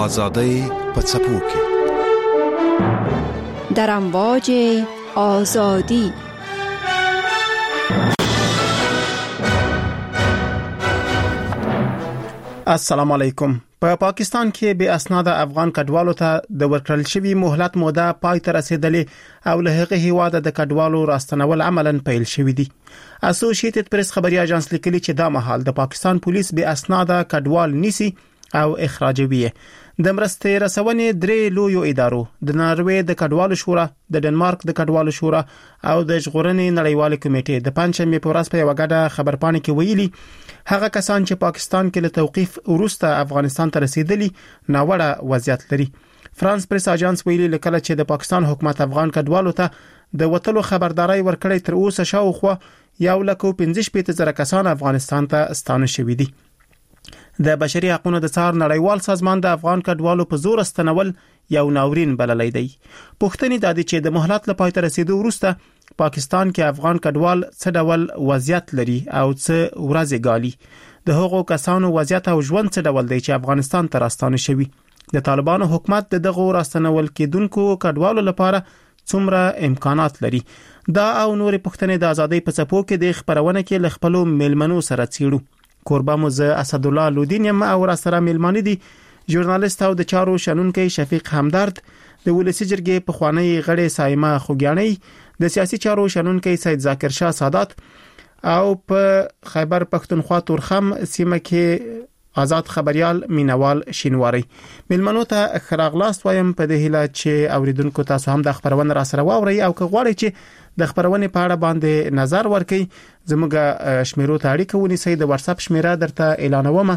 آزادی په څپو کې در امواج آزادی. السلام علیکم. په پاکستان کې به اسناد افغان کډوالو ته د ورکړل شوی مهلت موده پای ته رسیدلې او له هغه هیواده د کډوالو راستنول عملاً پیل شوی دی. اسوسییټډ پریس خبري اژانس لیکلي چې دا مهال د پاکستان پولیس به اسناد کډوال نیسي او اخراجوي. د مرستې رسونې درې لویو ادارو د ناروې د کډوالو شورا، د ډنمارک د کډوالو شورا او د ژغورنې نړیوالې کمیټې د پنځمې په ورځ په یو غږ خبرپاڼه کې ویلي هغه کسان چې پاکستان کې له توقيف وروسته افغانستان ته رسیدلي ناوړه وضعیت لري. فرانس پریس اژانس ویلي لکه چې د پاکستان حکومت افغان کډوالو ته د وټلو خبرداري ورکړې تر اوسه شاوخوا 1,15,000 کسان افغانستان ته ستانه شوي دي. د بشري حقوقو د څار نړیوال سازمان د افغان کډوالو په زور استنول یو ناورین بللی دی. پوښتنې د دې چې د مهلت لپاره تر رسیدو وروسته پاکستان کې افغان کډوال څه ډول وضعیت لري او څه ورځې غالي. د هغو کسانو وضعیت او ژوند څه ډول دی چې افغانستان ته راستانه شوي. د طالبانو حکومت دغه راستنول کېدونکو کډوالو لپاره څومره امکانات لري. دا او نور پوښتنې د ازادۍ په څپو کې د خبرونه کې ل خپل ملمنو سره څیړو. کوربه موزه اسد الله لودین یم او را سره ملمانی دي ژورنالیست او د چارو شنونکي شفیق همدرد، د ولسی جرګې په خوانی غړې سایمه خوګیانی، د سیاسي چارو شنونکي سید ذاکر شاه سادات او په خیبر پښتونخوا تورخم سیمه کې آزاد خبريال مینوال شینواری. ملمنو ته خراغلاست وایم په دې هیله چې اوریدونکو تاسو هم د خبرونه را سره واوري او که غواړئ چې د خبرونه په اړه باندې نظر ورکړئ زموږ شمیرو ته اړیکه ونیسئ. د واتس اپ شمیره درته اعلانوم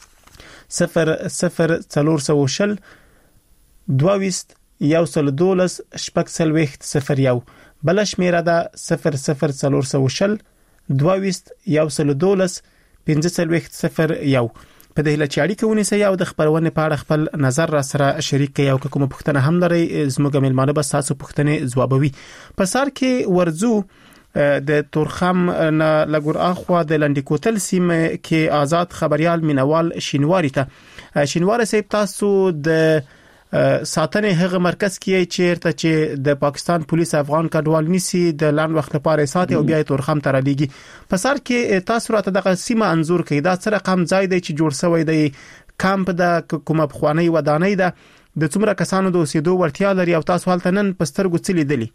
00440 22 112 شپږ بل شمیره ده 00440 22 112 1501. په دې لچ اړیکه ونیسئ او د خبرونه په اړه خپل نظر را سره شریک کړئ او کومه پوښتنه هم لرئ زموږ ملمانه به تاسو پوښتنه ځوابوي. په سر کې ورزو د تورخم نه لګور اخوا د لنډیکوتل سیمه کې آزاد خبريال مینوال شینواری ته شینواری صاحب تاسو د ساتنې هغه مرکز کې چیرته چې د پاکستان پولیس افغان کډوال نیسی د لاند وخت لپاره ساتي او بیا تورخم ته رالیږي. په سر کې تاسو راته د سیمه انزور کړئ دا سره کم ځای دی چې جوړ شوی دی کمپ د کومه بخوانی ودانۍ ده د څومره کسانو د اوسېدو ورتیا لري او تاسو حالت نن پسترګو څه لیدلی؟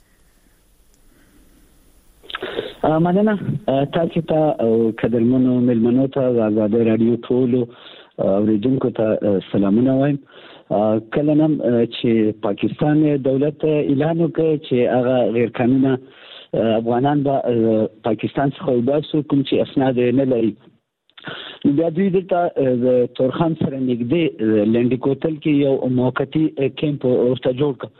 مننه تاسو ته قدرمنو ملمنو ته آزاد رادیو ټول اوریدونکو ته سلامونه وایم. کله نن چې پاکستان دولت اعلان وکړ چې هغه غیر قانوني افغانان به پاکستان څخه وباسو کوم چې اسناد نه لري، بیا دوی د تورخم سره نږدې لنډیکوتل کې یو موقتی کیمپ ورته جوړ کړ.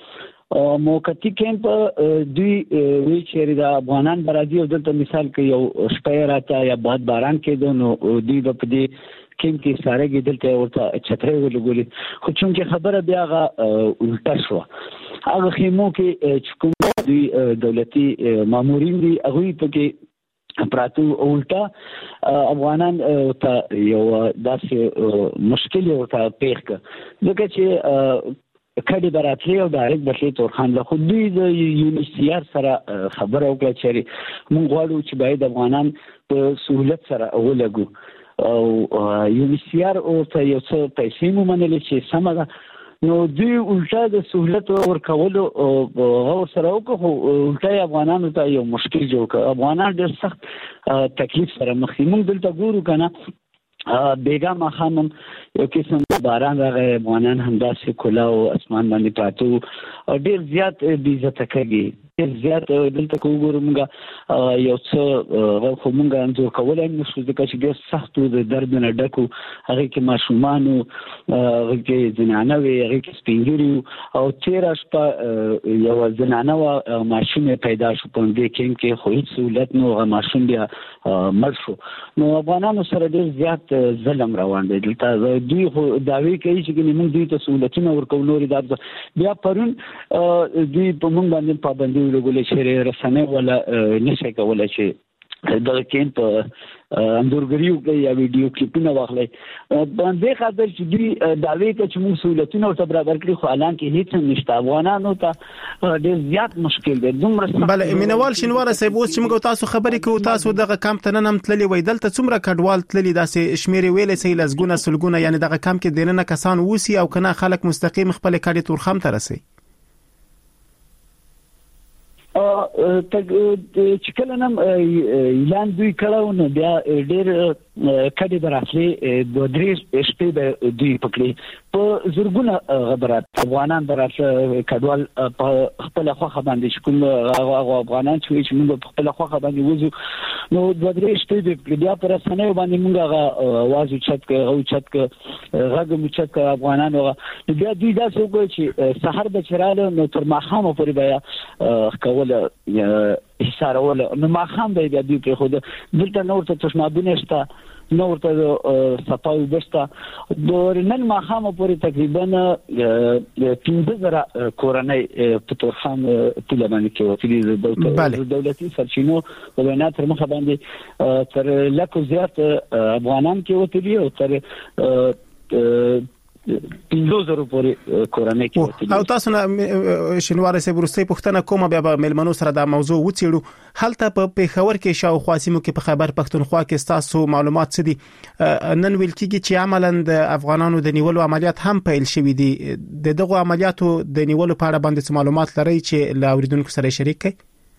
موقتی کیمپ دوی وی چې د افغانان برادي او دلته مثال کې یو شپه راته یا باد باران کېدو نو دوی په دې کیم کې ساره کې دلته ورته چترې ولګولې، خو چې خبره بیا الټا شو. هغه خیمو کې چې کوم دوی دولتي مامورین دي هغه په کې پراتو الټا افغانان ته یو داسې مشکل ورته پیښ کړ ځکه چې کډي براتلی او ډایرکټ بشي تورخان له خو دوی د یونیسیار سره خبره وکړه چې موږ غواړو چې باید افغانان په سہولت سره ولګو او یونیسیار او ته یو څه پیسې مو منلې چې سمه ده. نو دوی الټا د سہولت ورکولو او سره وکړو الټا افغانانو ته یو مشکل جوړ کړ. افغانان ډېر سخت تکلیف سره مخ دي. موږ دلته ګورو کنه بیګا مخامم یو قسم باران راغی، افغانان همداسې کلا او اسمان باندې پاتو او ډېر زیات بې عزته کوي. ډېر زیات دلته وګورو موږ یو څه خو موږ انځور کولای نشو ځکه چې ډېر سخت د درد نه ډکو. هغه کې ماشومان هغه کې زنانه وي، هغه کې سپین ږیري او 13 شپه یو زنانه ماشوم پیدا شو په دې کې خو هیڅ سہولت نو هغه ماشوم بیا مړ شو. نو افغانانو سره ډېر زیات ظلم روان دی. دلته دوی خو داوی کوي چې موږ دوی ته سہولتونه ورکو نورې دا بیا پرون دوی په موږ باندې پابندي ولګولې چې رسنۍ ولا نشي کولای چې د کیمپ اندورګریو کې یا ویډیو کلیپونه واخلي باندې خاطر چې دوی داوی کوي چې موږ سہولتونه او برابر کړی خو الان کې هیڅ نشته افغانانو ته ډېر زیات مشکل دی دومره بل مینوال شینواره صاحب اوس چې موږ تاسو خبرې کوو تاسو دغه کمپ ته نن هم تللی وای دلته څومره کډوال تللی داسې شمیرې ویلې سې لزګونه سلګونه یعنی دغه کمپ کې دینه کسان ووسی او کنه خلک مستقیم خپل کډي تورخم ته رسي چې کله نن اعلان دوی کړو نو بیا ډېر کډي براسلي د درې شپې د دوی پکړي په زورګونه غبرات افغانان براسه کډوال په خپل خوخه باندې کوم افغانان چې موږ په خپل خوخه باندې وځو نو د درې شپې د بیا پر سنې باندې موږ आवाज چت غږ چت افغانان بیا دوی دا څه کوي چې سحر به چراله نو تر ماخامه پورې بیا کوله حصار ولا نو ماخام به بیا دوی په خود دلته نور ته تشنابونه شته نور ته صفاوي بسته د نن ماخام پورې تقریبا 15000 کورنۍ په تورخم ټول باندې کې وتلي دولتي سرچینو په وینا تر مخه باندې تر لکه زیات افغانان کې وتلي او تر 5000 پورې کورنۍ کې وتلي او تاسو نه شینواره سه ورستي پښتنه کومه بیا ملمنو سره دا موضوع وڅېړو هلته په پیښور کې شاوخوا سیمو کې په خیبر پښتونخوا کې تاسو معلومات څه دي نن ویل کېږي چې عملاً د افغانانو د نیولو عملیات هم پیل شوې دي دغه عملیاتو د نیولو په اړه باندې معلومات لري چې لا اوریدونکو سره شریک کړئ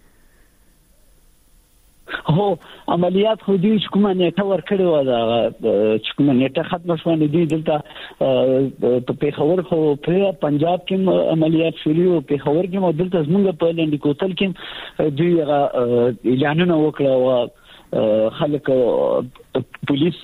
هو عملیات خو دې کومه نیټه ورکړې و دا چې کومه نیټه ختم شوه دي دلته په پیښور خو په پنجاب کې عملیات شروع او پیښور کې مو دلته زموږ په لنډ کوتل کې دوی اعلانونه وکړه او خلک پولیس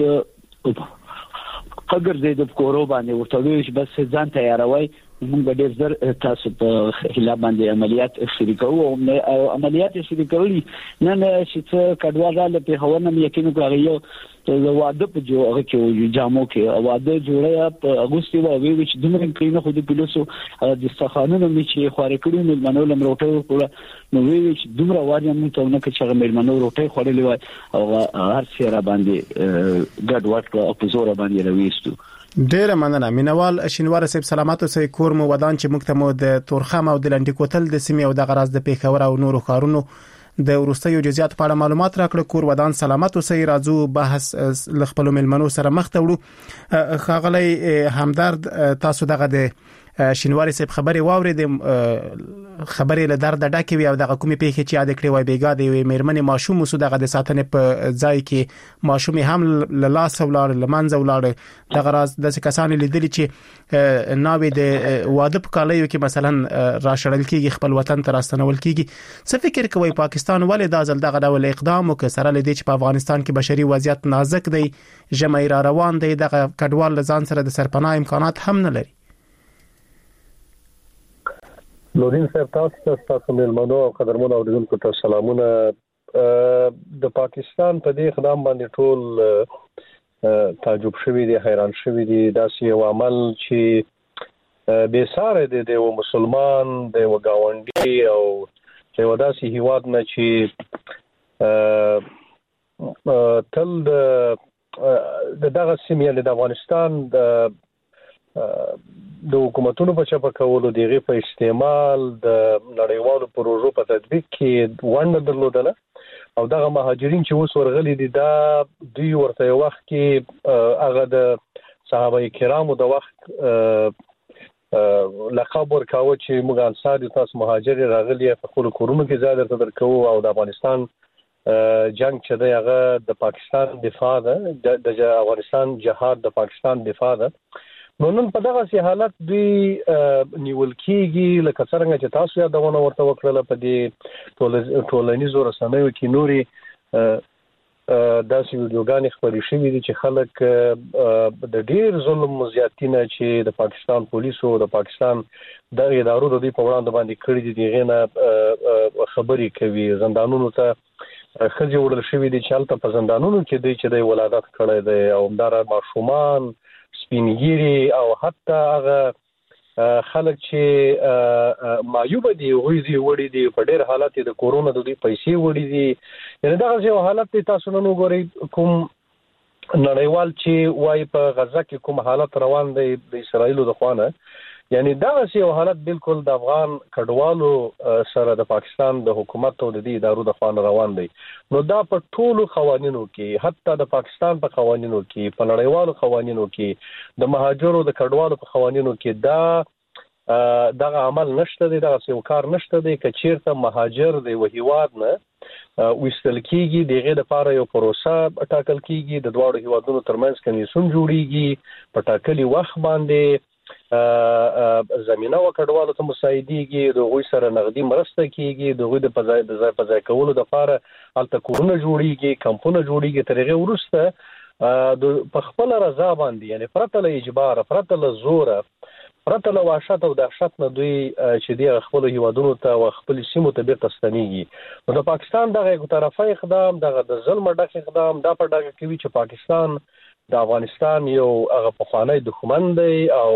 قګر زید په کورو باندې ورته ویل چې بس ځان تیاروي موږ به ډېر زر تاسو په خلاف باندې عملیات شریکو او عملیات شریکولي نن چې کډوال په هونه یقین کوي یو واده په جوړه کې جامو کې واده جوړه په اگست کې وایي چې دومره کینه خو د پولیسو د استخانونو می چې خوارې کړي ملمنو لمروټه وکړه نو وی چې دومره واري موږ ته نه چې ملمنو روټه خوړلې وای او هر څه را باندې ګډ وټ او په زور باندې راويستو ډیره مننه مینوال شینواره صاحب سلامات اوسئ کور مو ودان چې موږ ته مو د تورخم او د لنډی کوتل د سیمې او د غراز د پیښور او نورو ښارونو د ورستیو جزئیات په اړه معلومات راکړه کور ودان سلامات اوسئ راځو بحث لخپل ملمنو سره مخ ته وړو خاغلی همدرد تاسو دغه د شینواری صاحب خبري واورید خبري له درد ډکه وي او دغه کومې پیښې چې یاد کړې وای بیګا دی میرمنې ماشوم وسو دغه د ساتنې په ځای کې ماشوم هم له لاس ولاړ لمنځ ولاړ دغه راز د کسان لیدل چې ناوې د واده په کالیو کې مثلا راشړل کېږي خپل وطن ته راستنول کېږي څه فکر کوي پاکستان ولې دا ځل دغه ډول اقدام وکړ سره لدی چې په افغانستان کې بشري وضعیت نازک دی جمعي را روان دی دغه کډوال ځان سره د سرپناه امکانات هم نه لري نورین صاحب تاسو ملمنو او قدرمنو اوریدونکو ته سلامونه د پاکستان په دې اقدام باندې ټول تعجب شوی دي حیران شوی دي داسې یو عمل چې بے ساره دی د مسلمان د وګاونډي او یو داسې هیواد نه چې تل د دغه سیمې د افغانستان د حکومتونو په چپه کولو دغه په استعمال د نړیوالو پروژو په تطبیق کې ونډه درلودله او دغه مهاجرین چې اوس ورغلي دي دا دوی ورته وخت کې هغه د صحابه کرامو د وخت لقب ورکاوه چې موږ انصار تاسو مهاجر راغلي په خپل کورونو کې ځای درته درکو او د افغانستان جنگ چې هغه د پاکستان دفاع ده د افغانستان جهاد د پاکستان دفاع ده نو نن په دغه حالت دوی نیول کېږي لکه څنګه چې تاسو یادونه ورته وکړه په دې ټولنیزو رسنیو کې نوري داسې ویډیوګانې خپرې شوې دي چې خلک د ډېر ظلم زیاتینه چې د پاکستان پولیسو د پاکستان د ادارو د دې په وړاندې باندې کړې دي دغه نه خبرې کوي زندانونو ته خځې وړل شوې دي چې هلته په زندانونو کې دوی چې د ولادت کړی دی او همدارا ماشومان سپینګيري او حتی هغه خلک چې مایوب دي وړي دي په ډېر حالت د کورونا د دوی پیسې وړي دي یعنی دا یو حالت تاسو نن وګورئ کوم نړیوال چې وای په غزه کې کوم حالت روان دی د اسرایل د خوانه یعنی دا یو حالت بالکل د افغان کډوالو سره د پاکستان د حکومت او د دې ادارو د خوانه روان دی نو دا په ټولو قوانینو کې حتی د پاکستان په قوانینو کې په نړیوالو قوانینو کې د مهاجرو د کډوالو په قوانینو کې دا عمل نشته دی دا یو کار نشته دی چې چیرته مهاجر دی وهیواد نه وستل کیږي دغه لپاره یو پروسه ټاکل کیږي د دوه هیوادونو ترمنځ کمیسیون جوړیږي په ټاکلي وخت باندې زمينه وکړوالو ته مساعديږي دغه سره نقدي مرسته کیږي دغه د ځای کولو د لپاره الته کورونه جوړیږي کمپونه جوړیږي ترغه ورسته په خپل رضا باندې یعنی پرته له اجبار پرته له زور پرته له وحشت او دهشت نه دوی چې دی خپل هیوادونو ته او خپل سیمو ته بیرته ستنیږي نو د پاکستان دغه یو طرفه اقدام دغه د ظلم ډک اقدام دا په ډاګه کوي چې پاکستان د افغانستان یو هغه پخوانی دښمن دی او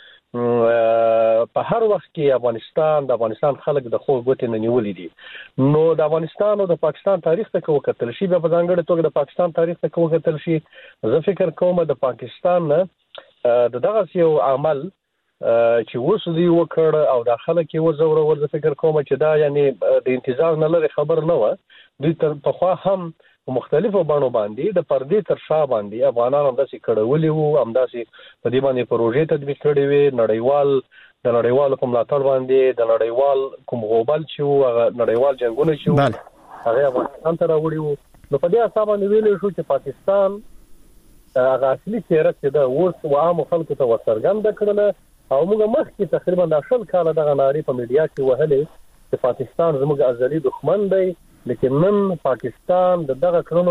په هر وخت کې د افغانستان خلک د خو ګوتې نه نیولې دي نو د افغانستان او د پاکستان تاریخ ته وکتل شي په ځانګړي توګه د پاکستان تاریخ ته وکتل شي زه فکر کوم د پاکستان نه دغه یو عمل چې اوس دی وکړ او د خلک یو زوره زه فکر کوم چې دا یعنی د انتظار نه لري خبر نه و دوی تر پخوا هم مختلفو بڼو باندې د پردې تر شا باندې افغانان هم داسې کړولي وو هم داسې په دې باندې پروژې تطبیق کړې وي نړیوال په ملاتړ باندې د نړیوال کوم غوبل چې وو هغه نړیوال جنگونه چې وو هغه افغانستان ته راوړي وو نو په دې اساس باندې ویل شو چې پاکستان هغه اصلي چهره چې دا اوس عام خلکو ته ورڅرګنده کړله او موږ مخکې تقریبا د 10 کال دغه ناری په میډیا کې وهلې چې پاکستان زموږ ازلي دښمن دی لیکن نن پاکستان دغه کړنو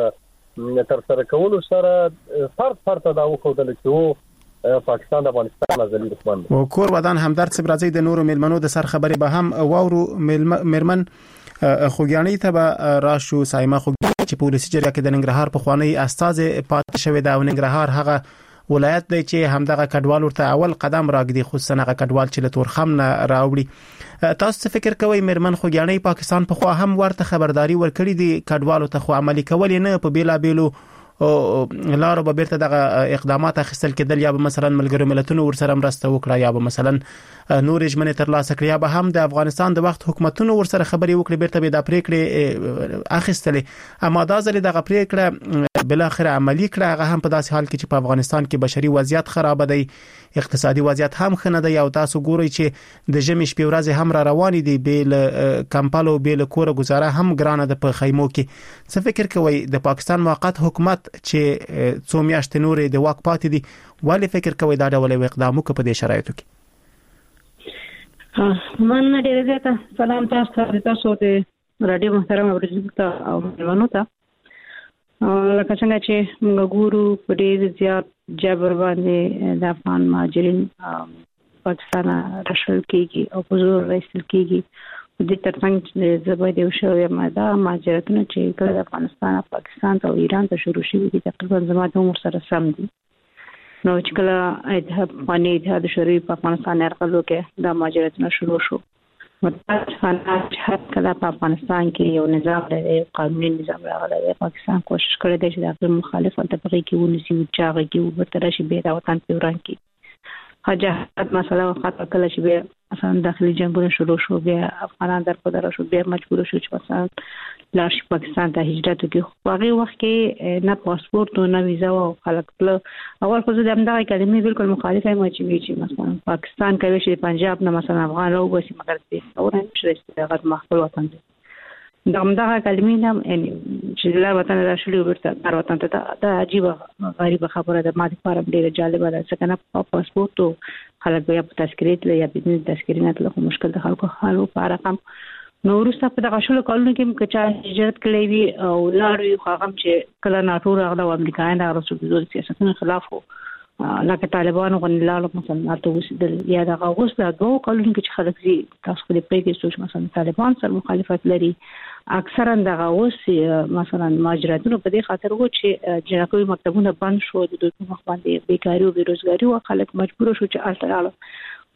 په تر سره کولو سره فرق دا وکړل چې پاکستان د افغانستان ازلي دښمن دی او کور ودان همدرد سبرازي د نورو ملمنو د سر خبري به هم واورو مرمن خوګیانی ته به راشو سایما خوګیانی چې پولیسي جرګه کې د ننګرهار په خوانی استاد پات شوی دا ننګرهار هغه ولایت دی چې همدغه کډوال ورته اول قدم راګدي خصوصا هغه کډوال چې له تورخم نه راوړي تاسو څه فکر کوئ مرمن خوګیانی پاکستان په خوا هم ورته خبرداري ورکړي دي کډوالو ته خو عملي کول نه په بیلا بیلو لارو به بیرته دغه اقدامات اخیستل کېدل یا به مثلا ملګرو ملتونو ورسره مرسته وکړه یا به مثلا نور اجمنه تر لاسه کړی یا به هم د افغانستان د وخت حکومتونو ورسره خبري وکړي بیرته به د پریکړې اخیستلې اما دا ځل دغه پریکړه بل اخر عملی کړه هغه هم په داسې حال کې چې په افغانستان کې بشري وضعیت خراب دی اقتصادي وضعیت هم خنه دی او تاسو ګورئ چې د ژمي شپې ورځې هم را روان دي بیل کمپالو بیل کور گزاره هم ګرانه د په خیمو کې څه فکر کوئ د پاکستان موقت حکومت چې څو میاشتې نورې د واک پاتې دي ولی فکر کوئ دا ډول اقدام وکړي په دې شرایطو کې من ډیره زیاته سلام تاسو ته رادیو محترم اوریدونکو او ملمنو ته لکه څنګه چې موږ ګورو په ډېر زیات جبر باندې د افغان مهاجرین پاکستان راشل کیږي او په زور راشل کیږي د ترڅنګ زبېد یو شو ماده مهاجرتونه چې کله د افغانستان او پاکستان او ایران ته شروع شوي دي تقریبا زموږ د عمر سره سم دي نو چې کله اتحاد شوروي په افغانستان یرغل وکړ د مهاجرتونه شروع شو متاسفانه چې کله په افغانستان کې یو نظام لري قانوني نظام راغلی پاکستان کوشش کړی دی چې د خپل مخالفت په کې ونیسي او چاغه کې ورته شي به دا وطن په وران کې حاجت مسله خاطر کله چې به اصلا داخلي جنگونه شروع شو بیا افغانان در په درو شو بیا مجبور شو چې مثلا لاش پاکستان ته هجرت وکړي خو هغه وخت کې نه پاسپورت او نه ویزا او خلک اول خو د همدغه کلمې بالکل مخالفه ما چې مثلا پاکستان کوي چې پنجاب نه مثلا افغان راوځي مګر دې اورن چې هغه خپل وطن دی دغه کلمې هم چې لا وطن راشلي ورته در وطن ته دا عجیب غریب خبره ده ما د فارم ډیره جالبه ده ځکه نه پاسپورت او خلک بیا په تذکرې ته یا بزنس تذکرې نه تل مشکل د خلکو حالو په رقم نو ورسته په دغه شلو کلونو کې کچا هجرت کړی وي او لاړ یو هغه چې کله ناتو راغله او امریکایان راغله د سیاستونو خلاف وو لکه طالبان غونډلالو مثلا تاسو د یا د اوس د دوه کلونو کې چې خلک زی تاسو خپل پریږدي چې مثلا طالبان سره مخالفت لري اکثرا د اوس مثلا مهاجرتونو په دې خاطر وو چې جنکوي مکتبونه بند شو د دوی مخ باندې بیکاری او بیروزګاری او خلک مجبور شو چې الټراله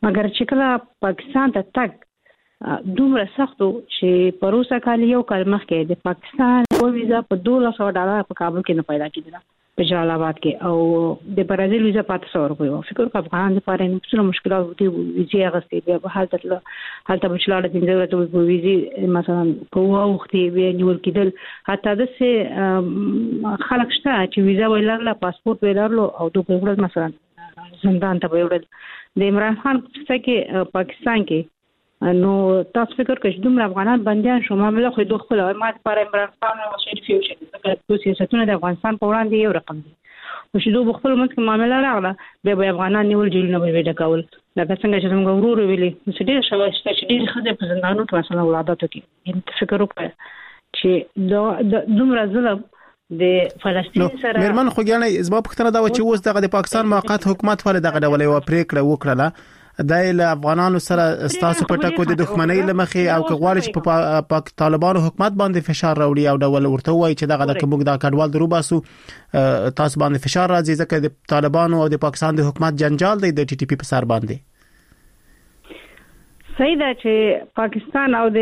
مګر چې کله پاکستان ته تک دومره سختو چې پروسه کال یو کال مخکې د پاکستان ویزا په $1200 په کابل کې نه پیدا کېده په جلال آباد کې او د برازیل ویزا په $800 فکر کوم افغان لپاره نه څه مشکلات دي ویزه غستې بیا په حالت حالت بچلاله د دولت په ویزه مثلا په وخت یې نیول کېدل حتی د څه خلک شته چې ویزا ویلرله پاسپورت ویلرلو او دوی په ورځ مثلا زندان ته ویل د عمران خان څخه کې پاکستان کې نو تاسو فکر کوئ چې دومره افغانان بنديان شو معاملې خو دوه خپل ما لپاره عمران خان او شریف یو شي د سیاستونو د افغانستان په وړاندې یو رقم دي او چې دوه خپل منځ کې معاملې راغله به افغانان نیول جیلونه به ډکول لکه څنګه چې موږ ورور ویلي چې ډېر شوی چې ډېر خدای په زندانونو کې مثلا ولادت کوي ان فکر وکړه چې دومره ظلم د فلسطین سره مرمن خوګیانه زما پختنه دا و چې اوس دغه د پاکستان موقت حکومت ولې دغه ډول یو پریکړه وکړه د افغانانو سره ستاسو په ټکو د دښمنۍ لمخې او کغواړي چې په طالبانو حکومت باندې فشار راوړي او ډول ورته وایي چې دغه د کومګ د کډوال دروباسو تاسو باندې فشار راځي ځکه د طالبانو او د پاکستان د حکومت جنجال دی د ټي ټي پی په سر باندې صحیح ده چې پاکستان او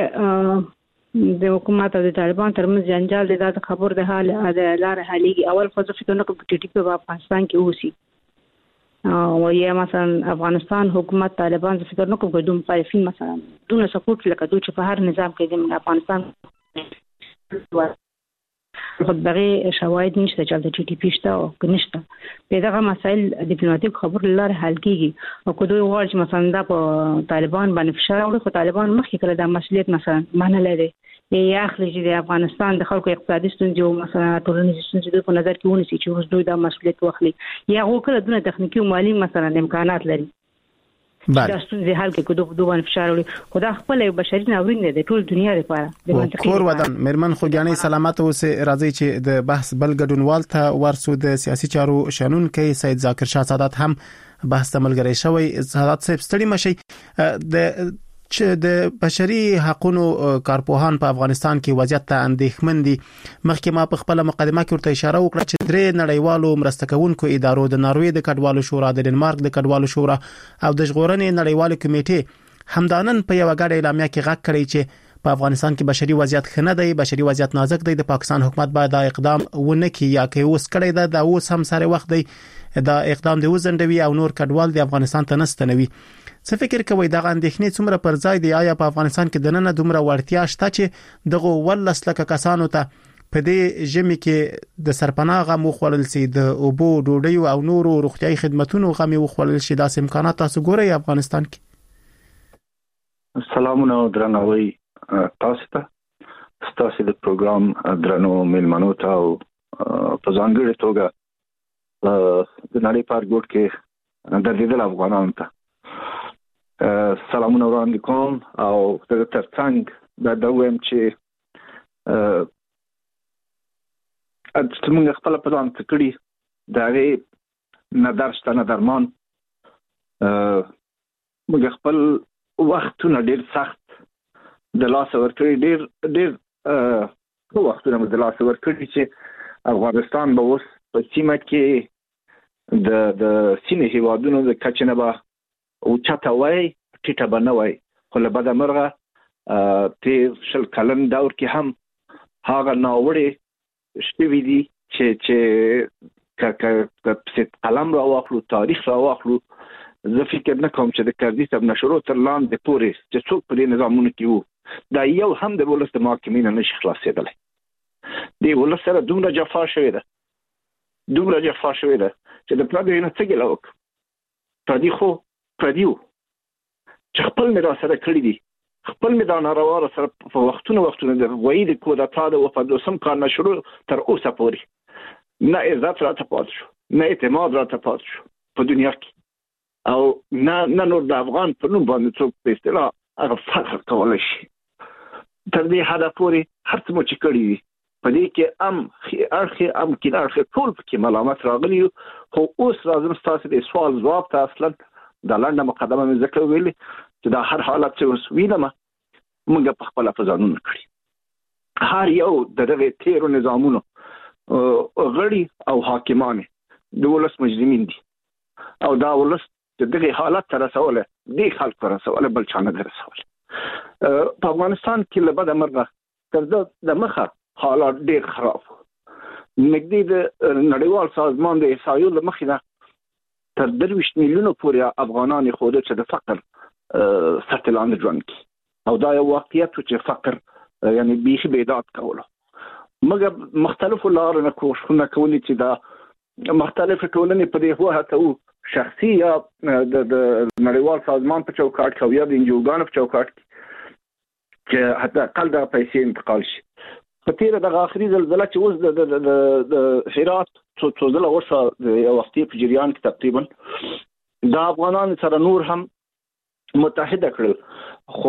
د حکومت او د طالبان ترمنځ جنجال د خبر د حال د لار حالي اول خو فکر نه کوم ټي ټي پی په افغانستان کې اوسي او یا مثلا افغانستان حکومت طالبان څه فکر نه کوي دوم مخالفین مثلا دونه سپورټ لکه دوی چې په هر نظام کې د افغانستان خود دغه شواهد نشته چې د ټي ټي پی شته او کنيشته په دغه مسایل ډیپلوماټیک خبر لاره حل کیږي او کله وایي چې مثلا د طالبان باندې فشار راوړي خو طالبان مخکې کړه د مسؤلیت مثلا معنی لري یا اخلي چې د افغانستان د خلکو اقتصادي ستونزې او مثلا ټولنیزې ستونزې په نظر کې ونیسي چې اوس دوی د مسؤلیت واخلي یا وکړه دونه تخنیکی او مالی مثلا امکانات لري دا ستونزې حل کې کوم دوه فشار وړي خو دا خپل بشري ناورین دی د ټول دنیا لپاره د منطقي کور ودان مرمن خوګیانې سلامت اوسه راځي چې د بحث بل ګډونوال ته ورسو د سیاسي چارو شنن کې سید ذاکر شاه سادات هم بحث تملګری شوی سادات صاحب ستړي مشي د چې د بشري حقوقو کارپوهان په افغانستان کې وضعیت ته اندېښمن دي مخکې ما په خپل مقدمه کې ورته اشاره وکړه چې درې نړیوالو مرسته کوونکو ادارو د ناروې د کډوالو شورا د ډنمارک د کډوالو شورا او د ژغورنې نړیوال کمیټې همدانن په یو غاډه اعلامیه کې غږ کړی چې په افغانستان کې بشري وضعیت خنه دی بشري وضعیت نازک دی د پاکستان حکومت باید دا اقدام ونه کړي یا کې اوس کړی دا اوس هم سره وخت دی دا اقدام دی وزندوي او نور کډوال د افغانستان ته نستنوي څه فکر کوي دا اندېښنې څومره پر ځای دی آیا په افغانستان کې دننه دومره ورتیا شته چې دغه ولس لکه کسانو ته په دې ژمي کې د سرپناه غو خولل سي د اوبو ډوډۍ او نورو روغتيایي خدماتونو غو خولل شي داسې امکانات تاسو ګورئ افغانستان کې سلامونه درنوي تاسو ته تاسو د پروګرام درنو ملمنو ته او په ځانګړي توګه د نړۍ په ګډ کې د دې افغانانو ته سلامونه وړاندې کوم او د ترڅنګ دا وایم چې څنګه خپل په ځان تکړی دا غي ندرشته ندرمان موږ خپل وختونه ډیر سخت د لاس ورکړي ډیر وختونه د لاس ورکړي چې افغانستان به اوس په سیمه کې د سینې هیوادونو د کچنه به او چاته وای ټیټه بنوي خو له بده مرغه تیر شل کلن دور کې هم هغه ناوړي شوي دي چې ک قلم را واخلو تاریخ را واخلو زه فکر نه کوم چې د کردي سب نشرو تر لاندې پورې چې څوک په دې نظامونو کې وو دا یو هم د ولست محاکمین نشي خلاصېدلی دی ولست سره دومره جفا شوی ده چې د پردي نه څه ګلوک پردیو چې خپل می را سره کړی دي خپل می دا ناروا سره په وختونه د وایي د کودتا د وفادوسم کار نشرو تر اوسه پورې نه عزت را تپات شو نه اعتماد را تپات شو په دنیا کې او نه نور د افغان په نوم باندې څوک په اصطلاح هغه فخر کولای شي تر دې حدا پورې هر څه چې کړی دي په دې کې ام کې ټول په ملامت راغلی خو اوس راځم تاسو د سوال جواب ته اصلا د لنډه مقدمه مې ذکر ویلي چې دا هر حالت چې وینم موږ په خپل افزانونه کړی هر یو دغه تیرو نظامونو غړي او حاکمان د ولس مجرمین دي او دا ولس دغه حالت تر رسوله دي خلک رسوله بل چانه رسوله په افغانستان کې لبد مرغه تر د مخه حالات ډیر خراب نګدي د نړیوال سازمان د احصایو لمخې نه تر 23 میلیونو پورې افغانان خوده چې د فقر سطح لاندې ژوند کوي او دا یو واقعیت چې فقر یعنی بیخي بیداد کوله مګر مختلفو لارو نه کوښښونه کولې چې دا مختلف ټولنې په دې وهته شخصي یا د نړیوال سازمان په چوکاټ کې یا د انجوګانو په چوکاټ کې چې حتی اقل د پیسې انتقال شي په تیر د اخري زلزلہ چې اوس د هرات څو ځله ورسره یو وختي په جریان کې تقریبا د افغانان سره نور هم متحده کړل خو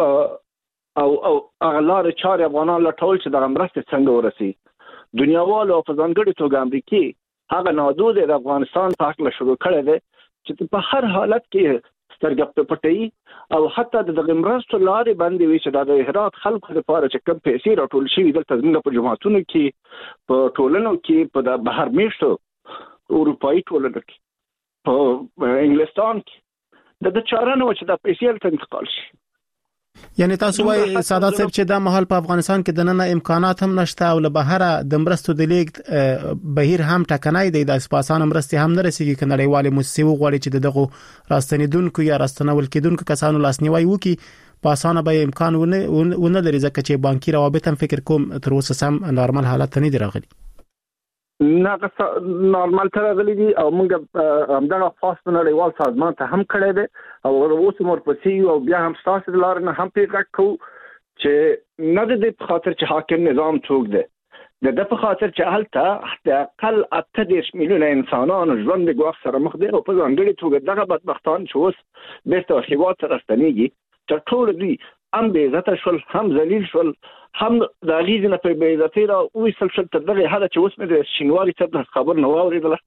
او اغلار چار افغانان لټول چې د مرسته څنګه ورسي دنیاوالو په ځانګړي توګه امریکای هغه نادود د افغانستان په حق له شروع کړی دی چې په هر حالت کې سترګې پټي او حتی د مرستو لارې باندې وي چې د هرات خلکو لپاره چې کم پیسې راټول شي دلته زموږ په جماعتونو کې په ټولنو کې په بهر میشتو اروپאי ټولنو کې په انګلستان کې د چارانو چې د پیسې تل انتقال شي یعنی تاسو وايي سادات صاحب چې دا محل په افغانستان کې د نن امکانات هم نشته او له بهره د مرستو د لیګ بهیر هم ټکنای دی د اسپاسان مرستي هم نه رسیږي کنړیواله موسسه وغوړي چې دغه راستنیدونکو یا راستنول کېدونکو کسانو لاسنیوي وکي په اسانه به امکان ونه لري ځکه چې بانکي روابط هم فکر کوم تر اوسه سم نورمال حالت نه دی راغلي نه نورمال تر غلي دي او موږ همدغه فاست نړیوال سازمان ته هم کړی دی او اوس مور پسې او بیا هم تاسو د لار نه هم پیغام کو چې نه د خاطر چې حاکم نظام څوک دی د په خاطر چې هلته اقل 18 میلیونه انسانان ژوند د ګواښ سره مخ دي او په ځانګړي توګه دغه بدبختان چې اوس بیرته هیواد ته راستنېږي چې ټول دي هم به عزت شول هم ذلیل شول هم د غیز نه په بې عزتي را وېسل شل تر دغه حالت چې اوس مې د شینواري څخه خبر نه واورېدله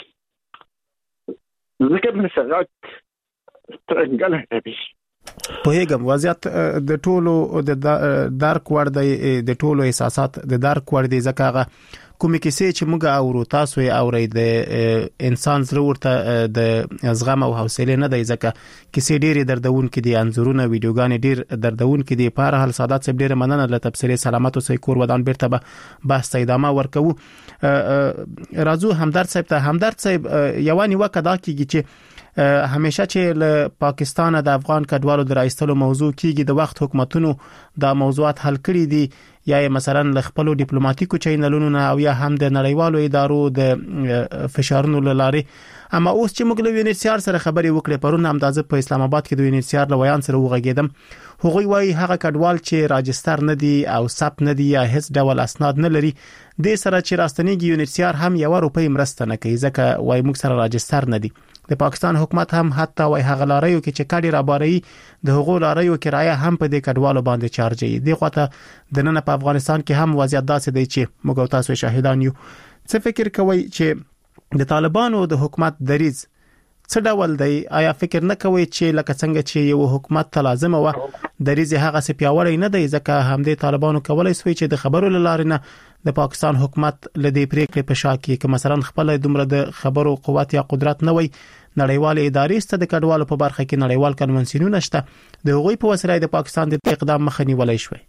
ځکه مې سره ترنګل هبي په هیګم وضعیت د ټولو د دارک ور د ټولو احساسات د دارک ور دي ځکه کومې کیسې چې موږ اورو تاسو یې اورئ د انسان زړه ورته د زغم او حوصله نه دی ځکه کیسې ډېرې دردون کې دي انځورونه ویډیوګانې ډېر دردون کې دي په هر حال سادات صاحب ډېر مننه له تبصرې سلامت او سې کور ودان بیرته به بحث ادامه ورکوو راځو همدرد صاحب یوانی وکدا کیږي چې همیشه چې له پاکستان د افغان کډوالو د راایستلو موضوع کیږي د وخت حکومتونو دا موضوعات حل کړي دي یا مثلا ل خپل ډیپلوماټیکو چینلونو او یا هم د نړیوالو ادارو د فشارونو لاره اما اوس چې موږ له یونیسیار سره خبرې وکړې پرون همدازه په اسلام آباد کې د یونیسیار لویان سره وغږیدم هغوی وايي هغه کډوال چې راجستر نه دي او ثبت نه دي یا هیڅ ډول اسناد نه لري د سره چې راستنیږي یونیسیار هم یو روپۍ مرسته نه کوي ځکه وايي موږ سره راجستر نه دي د پاکستان حکومت هم حتی وايي هغه لاریو کې چې کډی راباري د هغو لاریو کرایه هم په دې کډوالو باندې چارجي دی خواته د نن په افغانستان کې هم وضعیت داسې دی چې موږ تاسو شاهدان یو څه فکر کوئ چې د طالبانو د حکومت دریز څه ډول دی آیا فکر نه کوي چې لکه څنګه چې یو حکومت ته لازم و دریز هغه څه پیاوړی نه دی ځکه هم د طالبانو کولای شوی چې د خبرو لاره نه د پاکستان حکومت لدی پریکړې په شا کې که مثلا خپل دومره د خبرو قوت یا قدرت نه وي نړیوال ادارې ست د کډوالو په برخه کې نړیوال کنونسیونونه شته د هغوی په وسیله د پاکستان د اقدام مخه نیولای شوی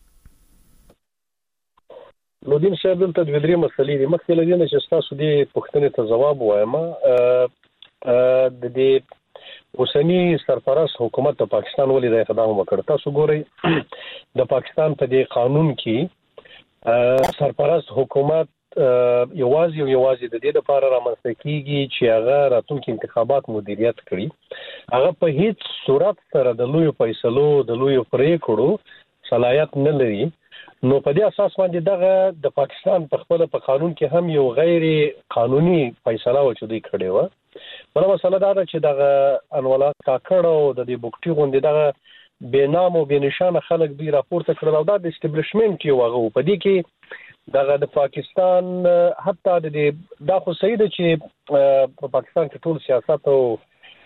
نو دین صاحب دلته د ویډیو مسلې د مخکې لدی نه چې تاسو دې پوښتنې ته جواب وایم د دې اوسنی سرپرست حکومت د پاکستان ولې د اقدام وکړ تاسو ګورئ د پاکستان په دې قانون کې سرپرست حکومت یوازې د دې لپاره رامنځته کیږي چې هغه راتلونکي انتخابات مدیریت کړي هغه په هیڅ صورت سره د لوی فیصلو د لوی پریکړو صلاحیت نه لري نو په دې اساس باندې دغه د پاکستان په خپل په قانون کې هم یو غیر قانوني فیصله و چې دوی کړې و بل مسله دا ده چې دغه انولا کاکړ او د دې بوکټي غونډې دغه بینام او بنشانه خلک به راپورته کړل او دا د اسټابلیشمنت یو هغه په دې کې دغه د پاکستان حتی د دا خو صحیح ده چې په پاکستان کې ټول سیاست او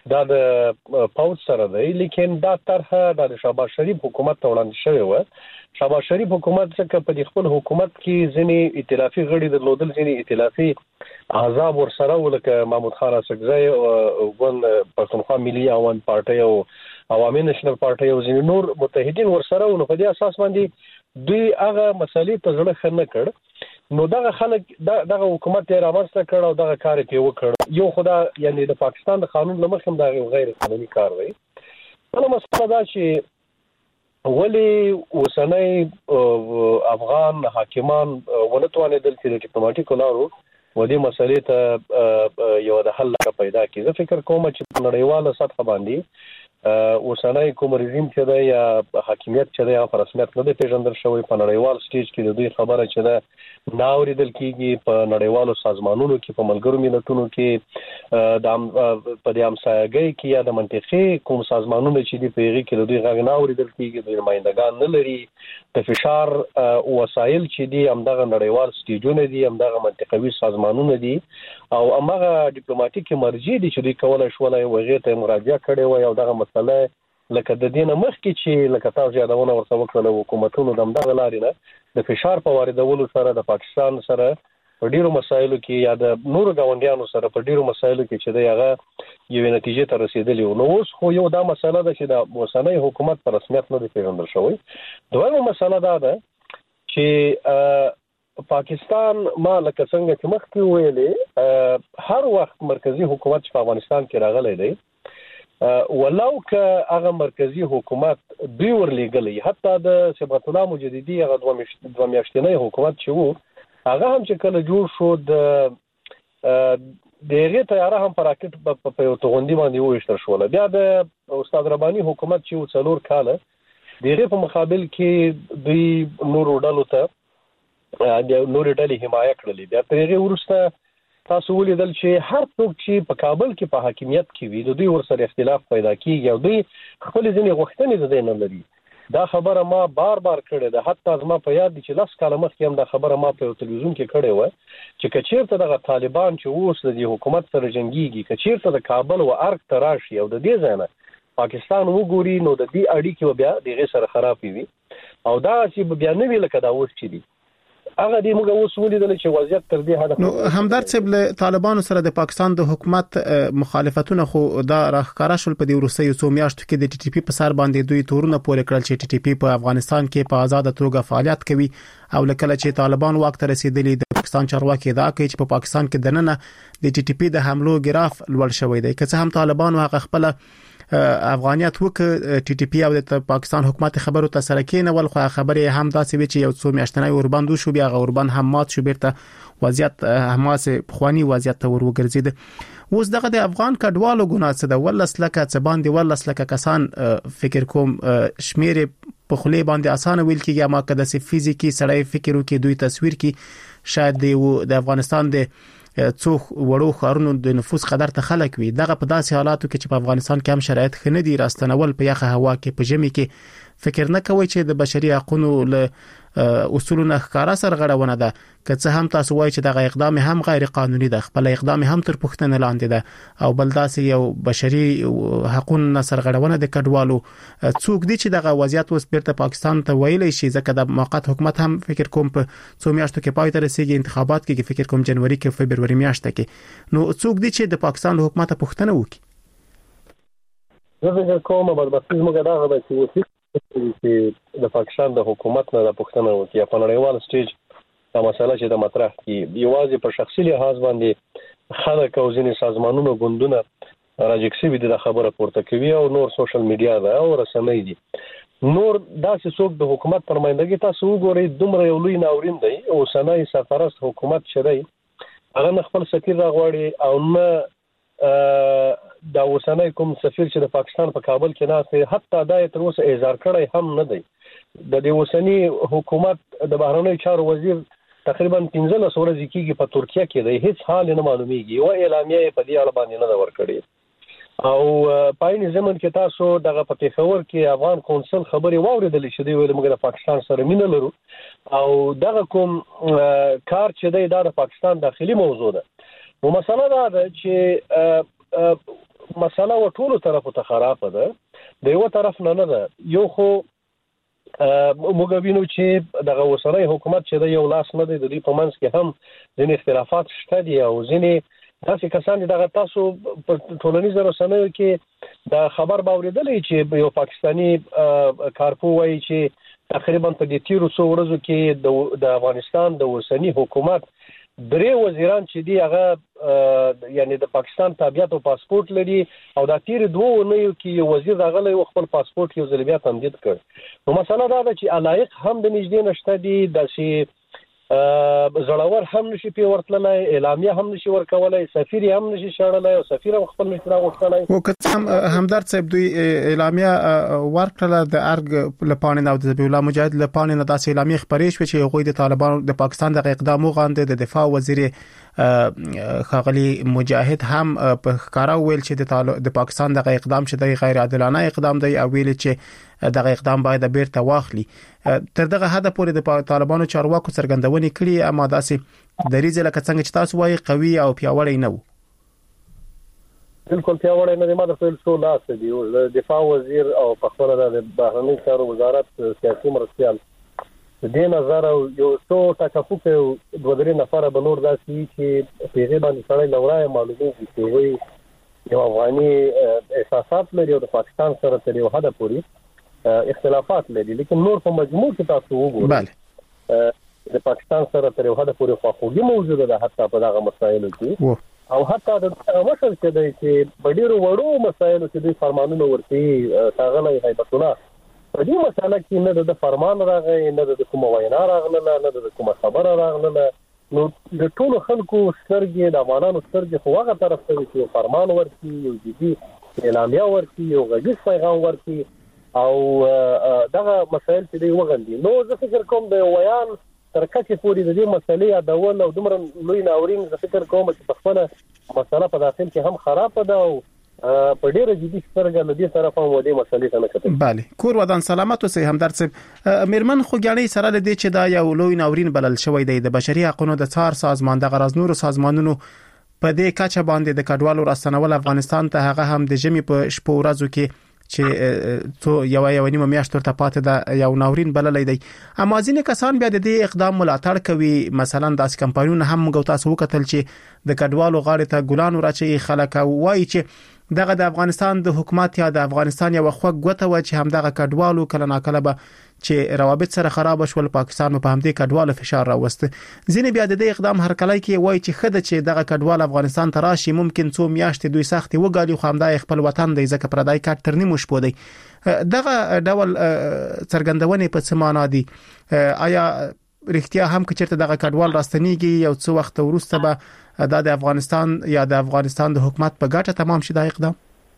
دا د پاوڅ سره دی، لیکن دا طرحه د شهباز شریف حکومت ته وړاندې شوې و. شهباز شریف حکومت څخه په خپل حکومت کې ځینې ائتلافي غړي درلودل، ځینې ائتلافي احزاب ورسره ولکه محمود خان اسکزی او ګوند پښتونخوا ملي عوام پارټي او عوامي نېشنل پارټي او ځینې نور متحدین ورسره ول. په دې اساس باندې دوی هغه مسلې ته ځړه خنه کړ. نو دغه خلک دغه حکومت یې رامنځته کړ او دغه کار یې وکړ. یو خدا یعنی د پاکستان د قانون لمخې هم دا غیر قانوني کار دی. بل مسله دا چې ولی اوسنۍ افغان حاکمان ونتوانېدل چې د ډیپلوماټیکو لارو و دې مسلې ته یو د حل لاره پیدا کړي. زه فکر کوم چې په نړیواله سطح باندې اوسنۍ کوم رژیم چې دی یا حاکمیت چې دی په رسمیت نه دی پیژندل شوی. په نړیوال سټیج کې د دوی خبره چې ده نه اورېدل کېږي. په نړیوالو سازمانونو کې، په ملګرو ملتونو کې، په دې همسایګۍ کې یا د منطقې کوم سازمانونه چې دي په هغې کې د دوی غږ نه اورېدل کېږي. دوی نمایندګان نه لري. د فشار وسایل چې دي همدغه نړیوال سټیجونه دي، همدغه منطقوي سازمانونه دي او همغه ډیپلوماټیکي مرجع دي چې دوی کولی شولی هغې ته مراجعه کړې وای او دغه مسله لکه د دې نه مخکې چې لکه تاسو یادونه ورته وکړله حکومتونو د همدغه لارې نه د فشار په واردولو سره د پاکستان سره په ډیرو مسایلو کې یا د نورو ګاونډیانو سره په ډیرو مسایلو کې چې دی هغه یوې نتیجې ته رسېدلی و. نو اوس خو یو دا مسله ده چې د اوسنۍ حکومت په رسمیت نه دی پیژندل شوی. دویمه مسله دا ده چې پاکستان ما لکه څنګه چې مخکې ویلې هر وخت مرکزی حکومت چې په افغانستان کې راغلی دی ولو که هغه مرکزی حکومت دوی ورلېږلی، حتی د صبغت الله مجددي هغه دوه میاشتنی حکومت چې وو هغه هم چې کله جوړ شو د هغې طیاره هم په راکټ په یو توغندي باندې وویشتل شوله. بیا د استاد رباني حکومت چې و 4 کاله د هغې په مقابل کې دوی نورو ډلو ته نورې ډلې حمایه کړلې. بیا تر هغې وروسته تاسو ولیدل چې هر څوک چې په کابل کې په حاکمیت کې وي د دوی ورسره اختلاف پیدا کېږي او دوی خپلې ځینې غوښتنې د دی نه لري. دا خبره ما بار کړې ده. حتی زما په یاد دي چې 10 کاله مخکې هم دا خبره ما په تلویزیون کې کړې وه چې که چېرته دغه طالبان چې اوس د دې حکومت سره جنګېږي، که چېرته د کابل و ارګ ته راشي او د دې ځای نه پاکستان وګوري نو د دې اړیکې به بیا د هغې سره خرابې وي او دا چې بیا نه وي لکه دا اوس چې دي. هغه دې موږ اوس ولیدل چې وضعیت تر دې حده. نو همدرد صاحب له طالبانو سره د پاکستان د حکومت مخالفتونه خو دا راښکاره شول په دې وروستیو څو میاشتو کې د ټي ټي پی په سر باندې دوی تورونه پورې کړل چې ټي ټي پی په افغانستان کې په آزاد توګه فعالیت کوي او لکه چې طالبان واک ته رسیدلي د پاکستان چارواکي دا کوي چې په پاکستان کې دننه د ټي ټي پی د حملو ګراف لوړ شوی دی. که څه هم طالبان هغه خپل افغانیت وکړ ټي ټي پی او د پاکستان حکومت خبرو ته سره کېنول، خو خبرې هم داسې وی چې یو څو میاشتنی اوربند شو بیا اوربند هم مات شو، بیرته وضعیت حماس خواني وضعیت ته ورګرځید. اوس دغه د افغان کډوالو ګناه څه ده؟ ولس لکه څه باندې ولس لکه کسان فکر کوم شمیر په خلی باندې اسانه ویل کېږي، ما کده سي فزیکی سړی فکر وکي دوی تصویر کې شاید د افغانستان د څو وړو خارونو د نفوس قدر ته خلک وي. دغه په داسې حالاتو کې چې په افغانستان کې هم شرایط ښه نه دي، راستنول په یخه هوا کې په ژمي کې فکر نه کوي چې د بشري حقوقو له اصولونو ښکارا سرغړونه ده. که څه هم تاسو وایي چې دغه اقدام هم غیر قانوني ده، خپل اقدام هم تر پوښتنې لاندې ده او بل داسې یو بشري حقوقو سرغړونه د کډوالو څوک دي چې دغه وضعیت اوس بیرته پاکستان ته ویلې شي، ځکه د موقت حکومت هم فکر کوم په څو میاشتو کې پای ته رسیدي، انتخابات کې فکر کوم جنوري کې فبرवरी میاشت کې. نو څوک دي چې د پاکستان حکومت پوښتنه وکړي؟ زه فکر کوم بدبختي موږ دا غواړو چې د پاکستان د حکومت نه د پښتنه وکړي په نړیوال سټیج دا مسله چې د مطرح کی یوازې په شخصي لحاظ باندې خلک او ځینې سازمانونو ګوندونه راجکسي وي د خبره پورته کوي او نور سوشل میډیا دا او رسنۍ دي. نور داسې څوک د حکومت پرمایندګي تاسو وګورئ دومره یو لوی ناورین دی او سنای سفارت حکومت شری هغه خپل سفیر راغواړي او نه دا وسنۍ کوم سفیر چې د پاکستان په کابل کې ناست حتی دا تر اوسه اظهار کړی هم نه دی. د دې وسنۍ حکومت د بهرنیو چارو وزیر تقریبا 15 ورځې کېږي په ترکیه کې دی، هیڅ حال نه معلومیږي او اعلامیه په دې اړه باندې نه دا ورکړي. او پایني زمون کې تاسو دغه په پیښور کې افغان کونسل خبري واوریدل چې دی ویل موږ د پاکستان سره مینه لرو او دغه کوم کار چې دی د پاکستان داخلي موضوع ده. نو مسله دا ده چې مسله و ټولو طرفو ته خراب ده د یو طرف نه ده یو خو موږ وینو چې دغه وسره حکومت چې د یو لاس نه دی د دې په منځ کې هم ځینې اختلافات شته دي او ځینې داسې کسان دغه تاسو په ټولنیزو رسنیو کې د خبر باوریدلې چې یو پاکستانی کارپو وایي چې تقریبا په دې تیرو څو ورځو کې د افغانستان د اوسنی حکومت 3 وزیران چې دی هغه یعنی د پاکستان تابعیت او پاسپورت لري او د تیر 2 ونیو کې یو وزیر راغلی او خپل پاسپورت یو ځل بیا تمدید کړ نو مسله دا ده چې علایق هم د نږدې نشته دي د شي زړور هم نشي په ورتلای اعلامیه هم نشي ورکولای سفیر هم نشي شړلای او سفیر هم خپل مشترا غوښتلای او که همدرد صاحب دوی اعلامیه ورکړه د ارګ لپاره نو د ذبیح الله مجاهد لپاره نه داسې اعلامیه خبرې شوه چې غوی د طالبانو د پاکستان د اقدام وغانده د دفاع وزیر خاغلی مجاهد هم په ښکارا ویل چې د پاکستان د اقدام چې د غیر عادلانه اقدام دی او ویل چې دغه اقدام باید بیرته واخلي تر دغه حد پورې د طالبانو چارواکو څرګندونې کړې اما داسې دریځ لکه څنګه چې تاسو وایي قوي او پیاوړی نه وو بالکل پیاوړی نه دی ما د خپل ټول لاس دی د دفاع وزیر او په خپل د بهرنی چارو وزارت سیاسي مرستيال د دې نظر یو څو تکفوک 2-3 نفر به نور داسي چې پیغه باندې سره لورای معلومات دي وي یو افغاني احساسات لري او د پاکستان سره تر یو حد پورې اختلافات لري لیکن نور په مجموع کې تاسو وګورئ بله د پاکستان سره تر یو حد پورې خواخوږي موجوده ده حتی په دغه مسایلو کې او حتی د مشر چې دی چې په ډیرو وړو مسایلو کې د فرمانونو ورته تاغلی هیبت الله په دې مسله کې نه د فرمان راغی نه د کومه وینا راغله نه د کومه خبره راغله نو د ټولو خلکو سترګې د افغانانو سترګې خو هغه طرف ته چې فرمان ورکړي یو جدي اعلامیه ورکړي یو غږیز پیغام ورکړي او دغه مسایل چې دی وغندي نو زه فکر کوم د ویان تر کچې پورې د دې مسلې یادول او دومره لوی ناورین زه فکر کوم چې په خپله مسله په داخل کې هم خرابه ده او په ډیره جدي سترګه له دې طرف هم ودې مسلې ته نه کتل بله کور ودان سلامت اوسئ همدرد صاحب میرمن خوګیاڼي سره د دې چې دا یو لوی ناورین بلل شوی دی د بشري حقوقو د څار سازمان د غرض نور سازمانونو په دې کچه باندې د کډوالو راستنول افغانستان ته هغه هم د جمی په شپو ورځو کې چې تو یو نیمه میاشت ورته پاتې ده یو ناورین بللې دی اما ځینې کسان بیا د دې اقدام ملاتړ کوي مثلا داسې کمپاینونه هم موږ تاسو وکتل چې د کډوالو غاړه ته ګلان ورچي خلک وایي چې دغه د افغانستان د حکومت یا د افغانستان یو خوګ غوته و چې هم دغه کډوالو کله ناکله به چې روابط سره خراب شول پاکستان په همدې کډوالو فشار راوست ځینې بیا د دې اقدام هرکلای کې وایي چې خده چې دغه کډوال افغانستان ته راشي ممکن څو میاشتې دوی سختي وګالي خو همدای خپل وطن دی ځکه پردای کټ تر نیمه شپو دی دغه ډول څرګندونې په څه معنا دي آیا رښتیا هم چې دغه کډوال راستنیږي یو څو وخت وروسته به د افغانستان یا د افغانستان د حکومت په ګټه تمام شي دا اقدام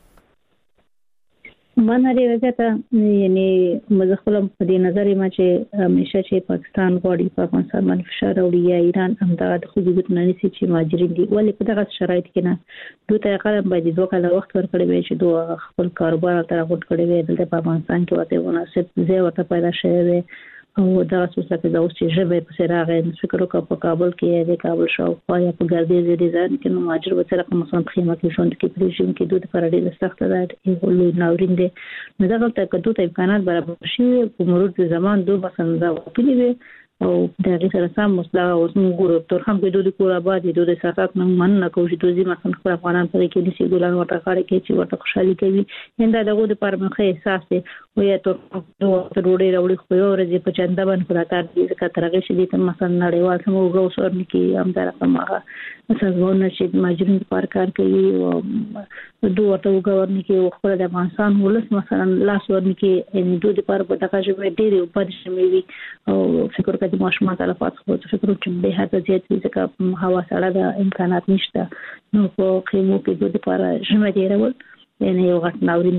من لري راځه یعنی مزخلم په دې نظر ما چې همیشه چې پاکستان غواړي په افغانستان باندې فشار راوړي یا ایران هم دا د خوځښت نه نشي چې مهاجرین دي ولې په دغه شرایط کې نه دوی ته قلم باندې دوه کاله وخت ورکړي وي چې دوه خپل کاروبار تر غوډ کړي وي د افغانستان کې وته مناسب ځای ورته پیدا شوی وي او دا څه څه دا اوس چې ژبه په سراغه فکر وکړ په کابل کې د کابل شاوخوا یا په ګردې زیاتې ځان کې نو مهاجر به سره کوم څه خیمه کې ژوند کې پریژن کې دوی پر اړه سخت ده یو لوی ناورین دی نو دا غلطه کډو ته امکانات برابر شي په مرور د زمان دوه مثلا دا وکړي وي او د هغه سره سم مسله او موږ تر هم کې دوی کول آباد دوی د ساتات نه من نه کوي دوی مثلا خپل افغانان په کې د سیګولان ورته کار کوي چې ورته خوشحالي کوي انده دغه د پرمخه احساس دی او یا ته ډوډۍ راوړي خو یو ورځ په چنده باندې پر کار دي چې ترغه شي د مثلا نړیوال سمو غوښور نکي هم دا رقمه مثلا ونه چې ماجرین پر کار کوي او دوه ورته وګورني کې خپل د افغانستان ولس مثلا لاس ورني کې ان دوی لپاره په دغه ژبه ډېری په شمېوي او فکر کوي ماشومان تلفات خو فکر کوم به هڅه زیات دي چې هوا سره د امکانات نشته نو په خیمو کې دوی لپاره ژمه دی راول یعنی یو غټ ناورین دی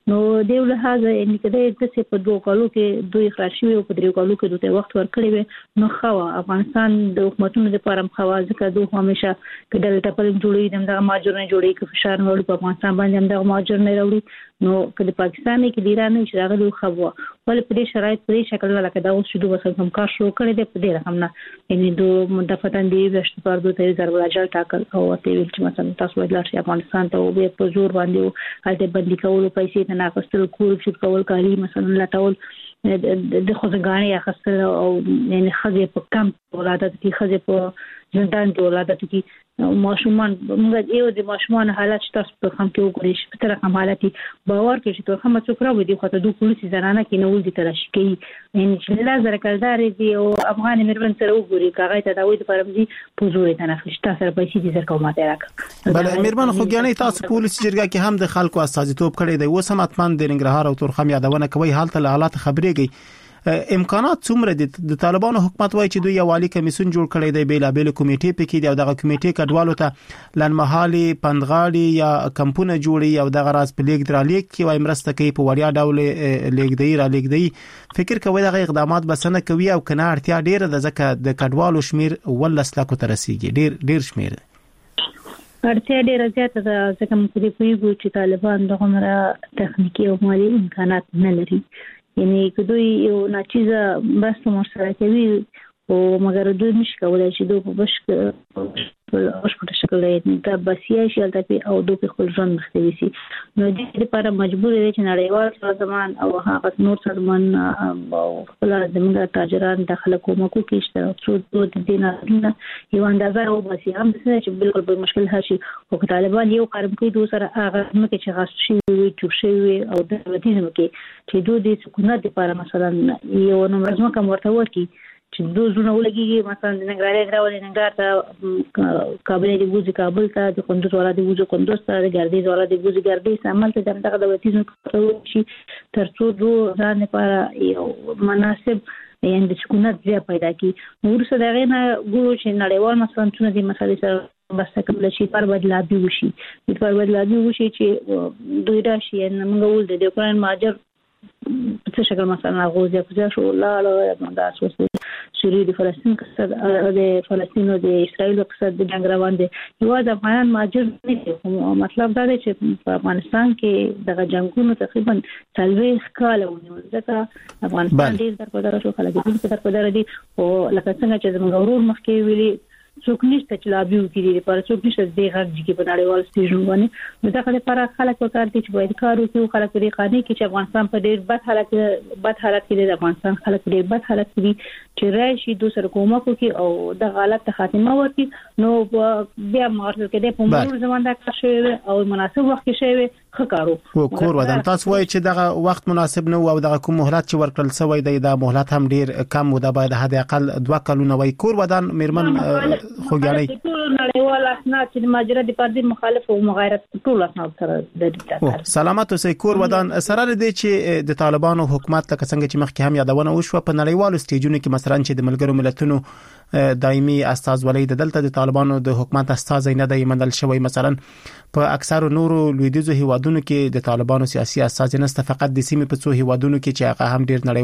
نو د لحاظ ان کده د په دوه کالو کې دوی خراشي او په درې کالو کې دوی وخت ورکړي وي نو خو افغانستان د حکومتونو لپاره مخوا ځکه دوه همیشه کډل ټپل جوړي د ماجر نه جوړي کې فشار ورو په افغانستان باندې د ماجر نه راوړي نو کله پاکستان کې د ایران چې راغلي خو ول په دې شرایط په شکل لکه دا اوس شدو وسه کوم کار شروع کړی دی په دې رقم نه یعنی دوه مدافعان دی وشت پر دوه تیر ضرب راجل ټاکل او ته ویل چې مثلا تاسو ولر چې افغانستان ته او به په زور باندې هلته بندي کول پیسې نه اخستل کول چې کول کاری مثلا لټول د خوځګانی اخستل او یعنی خځې په کم ولادت کې خځې په زندان کې ولادت کې ماشومان موږ یو د ماشومان حالت تاسو په خام کې وګورئ چې تر کوم حالتي باور کې چې ته هم څوک راوړي دی خو ته دوه پولیسي زنانه کې نو ولدي ترشي کوي یعنی چې لازم کلدار دی او افغان مېرمن سره وګوري کاغه ته دا وې د فرمزي پوزوري تنفشتا سره پیسې دي زر کومه راک بل مېرمن خو ګانې تاسو پولیسي جرګه کې هم د خلکو استازیتوب کړی دی اوس هم اتمن د ننګرهار او تورخم یادونه کوي حالت له حالات خبرېږي امکانات څومره دي د طالبانو حکومت وایي چې دوی یو والی کمیسون جوړ کړی دی بیلابل کمیټې پکې دی او دغه کمیټې کډوالو ته لنمحالي پندغاړي یا کمپونه جوړي او دغه راز په لیک درالیک کې وای مرسته کوي په وړیا ډول لیک دی را لیک دی فکر کوي دغه اقدامات بسنه کوي او کنه اړتیا ډیره د ځکه د کډوالو شمیر ولس لا کو ترسيږي ډیر شمیر اړتیا ډیره زیاته ده ځکه موږ دې پوهیږو چې طالبان دغه مره تخنیکی او مالي امکانات نه لري یعنی کدوې یو ناچیزه بس مو سره کوي او مګر دوی نشي کولای چې دوی په بشک شکل د بسیا شل ته او دوی په خپل ځان مختوي سي نو دې لپاره مجبور دي چې نړیوال سازمان او هغه نور سازمان او خپل زموږ تاجران داخله کومکو کې اشتراک څو د دینه یو اندازه او بسیا هم چې بالکل به مشکل هشي او طالبان یو قرم کوي دوی سره هغه مکه چې غاښ شي وي چوشي او د وتیزم کې چې دوی د سکونت لپاره مثلا یو نمبر کوم ورته ورکی چې دوه زونه ولګي مثلا د ننګرهار غراولې ننګرهار ته کابل دی وځي کابل ته د کندوز ولا دی وځي کندوز ته د ګردیز ولا دی وځي ګردیز عمل ته دغه د وتیزم شي ترڅو دوه ځان لپاره یو مناسب یعنی د سکونت ځای پیدا کی ورسره دغه نه ګورو چې نړیوال مثلا څونه دي مسالې سره بس کله شي پر بدلابي وشي پر بدلابي وشي چې دوی راشي نن موږ ول د اوکران ماجر په شکل مثلا غوځي په شو لا دا اساس سوریه د فلسطین قصد د فلسطین او د اسرائیل قصد د جنگ روان دي یو د افغان ماجر نه دي مطلب دا دی چې په افغانستان کې د جنگونو تقریبا 30 کال ونیول ځکه افغانستان ډیر درپدار شو خلک دې درپدار دي او لکه څنګه چې زموږ ورور مخکې ویلي څوک نشته چې لابي وکړي لپاره څوک نشته د غږ کې په نړیوال سټیشن باندې نو دا لپاره خلک وکړ چې باید کار وکړي خلک لري قانوني کې چې افغانستان په ډیر بد حالت کې د افغانستان خلک ډیر بد حالت کې چې راشي دوسر کومک کوي او د غلط خاتمه ورکړي نو بیا مارشل کې د پومور زمونږ د کار شوی او مناسب وخت کې شوی خکارو کور ودان تاسو وایي چې دغه وخت مناسب نه او دغه کوم مهلت چې ورکړل سوی دی د مهلت هم ډیر کم و د باید حد اقل 2 کلونه وای کور ودان مېرمن خوګیاړي ټول نړیوال اسناد چې ماجرا د پردي مخالف او مغایرت ټول اسناد سره د دې سلامت اوسئ کور ودان سره دې چې د طالبانو حکومت لکه څنګه چې مخکې هم یادونه وشو په نړیوالو سټیجونو کې مثلا چې د ملګرو ملتونو دایمي استازولۍ د دلته د طالبانو د حکومت استاد نه دی منل شوی مثلا په اکثر نورو لویدیزو هیوادونو کې د طالبانو سیاسي استاد نه فقط د سیمې په څو هیوادونو کې چې هغه هم ډیر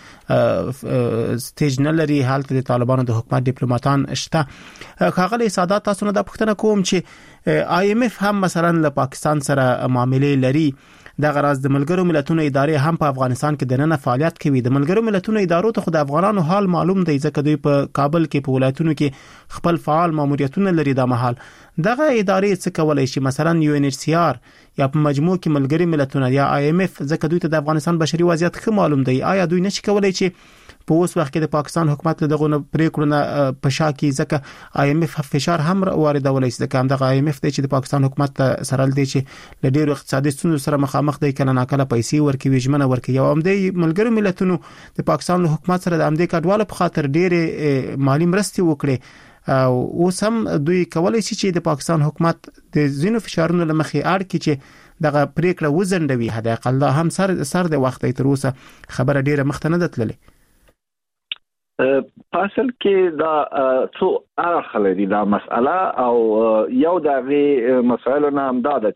نړیوال سټیج نه لري حالت د طالبانو د حکومت ډیپلوماټان شته خاغلی سادات تاسو نه د پښتنه کوم چې IMF هم مثلا له پاکستان سره معاملې لري د غراز د ملګرو ملتونو ادارې هم په افغانستان کې د نن فعالیت کوي د ملګرو ملتونو ادارو ته خو د افغانانو حال معلوم دی ځکه دوی په کابل کې په ولایتونو کې خپل فعال ماموریتونه لري د محل دغه ادارې څه کولای شي مثلا UNHCR یا په مجموع کې ملګري ملتونه یا IMF ځکه دوی ته د افغانستان بشري وضعیت ښه معلوم دی آیا دوی نشي کولای چې په اوس وخت کې د پاکستان حکومت له دغه پریکړو په شا کې ځکه IMF فشار هم واردولای شي ځکه همدغه IMF دی چې د پاکستان حکومت سره دی چې له ډیرو اقتصادي ستونزو سره مخامخ دی کله ناکله پیسې ورکوي ژمنه ورکوي او هم د ملګرو ملتونو د پاکستان حکومت سره د امریکا کډواله په خاطر ډېر مالی مرستې وکړي او اوس هم دوی کولای شي چې د پاکستان حکومت د زینو فشارونو لمخې اړ کړي چې دغه پریکړه وزندوي حد اقل هم سر د وخت تر اوسه خبره ډیره مخته نه ده تللې اصل کې دا څو اړخ لري دا مسأله او یو د مسایلو نه هم دا ده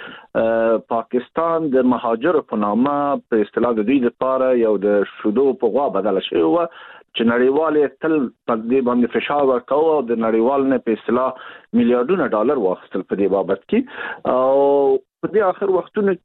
چې پاکستان د مهاجر په نامه په اصطلاح د دوی لپاره یو د شودو په غوا بدل شوی و چې نړیوال تل په دې باندې فشار ورکاوه او د نړیوال نه په اصطلاح میلیارډونه ډالر واخیستل په دې بابت کې او په دې اخر وختونو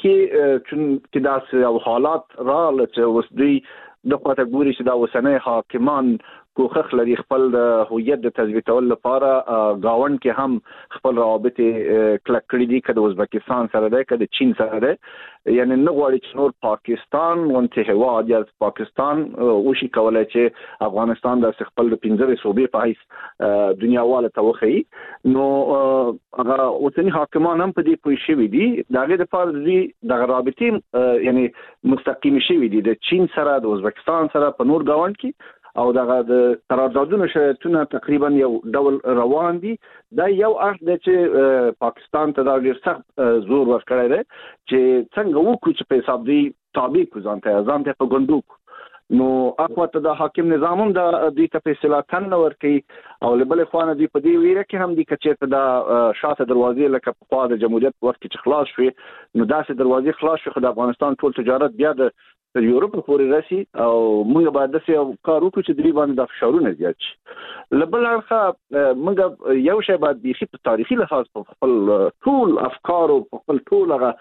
کې داسې او حالات راغله چې اوس دوی د پاتې ګوري چې دا وسنۍ حاکمان کوخخ لري خپل هویت د تثبیتول لپاره گاوند کې هم خپل روابط کلک کړی دي کله ازبکستان سره ده کله چین سره ده یعنی نه غواړي چې نور پاکستان ونته هواد یا پاکستان وشي کولای چې افغانستان د خپل د 15 صوبې په هیڅ دنیاواله توخی نو هغه اوسنی حاکمان هم په دې پوه شوي دي دغه د پاره دي د رابطې یعنی مستقیم شوي دي د چین سره د ازبکستان سره په نور گاوند کې او دغه د قراردادونو شرایطونه تقریبا یو ډول روان دي دا یو اړخ دی چې پاکستان ته دا ډیر سخت زور ورکړی دی چې څنګه وکړي چې په حساب دی تابع کو ځانته په ګوندوک نو اخوته د حاکم نظام هم د دې ته په اصطلاح تن ورکي او لبل خوانه دی په دې ویره کې هم د کچېته د شاته دروازې لکه په خوا د جمهوریت وخت کې خلاص شوي نو داسې دروازې خلاص شوي د افغانستان ټول تجارت بیا د یورپ پورې راسي او موږ باید د څه کار وکړو چې درې باندې د فشارونه زیات شي لبل اړخه موږ یو شی باید د تاریخي لحاظ په خپل ټول افکار او خپل ټول هغه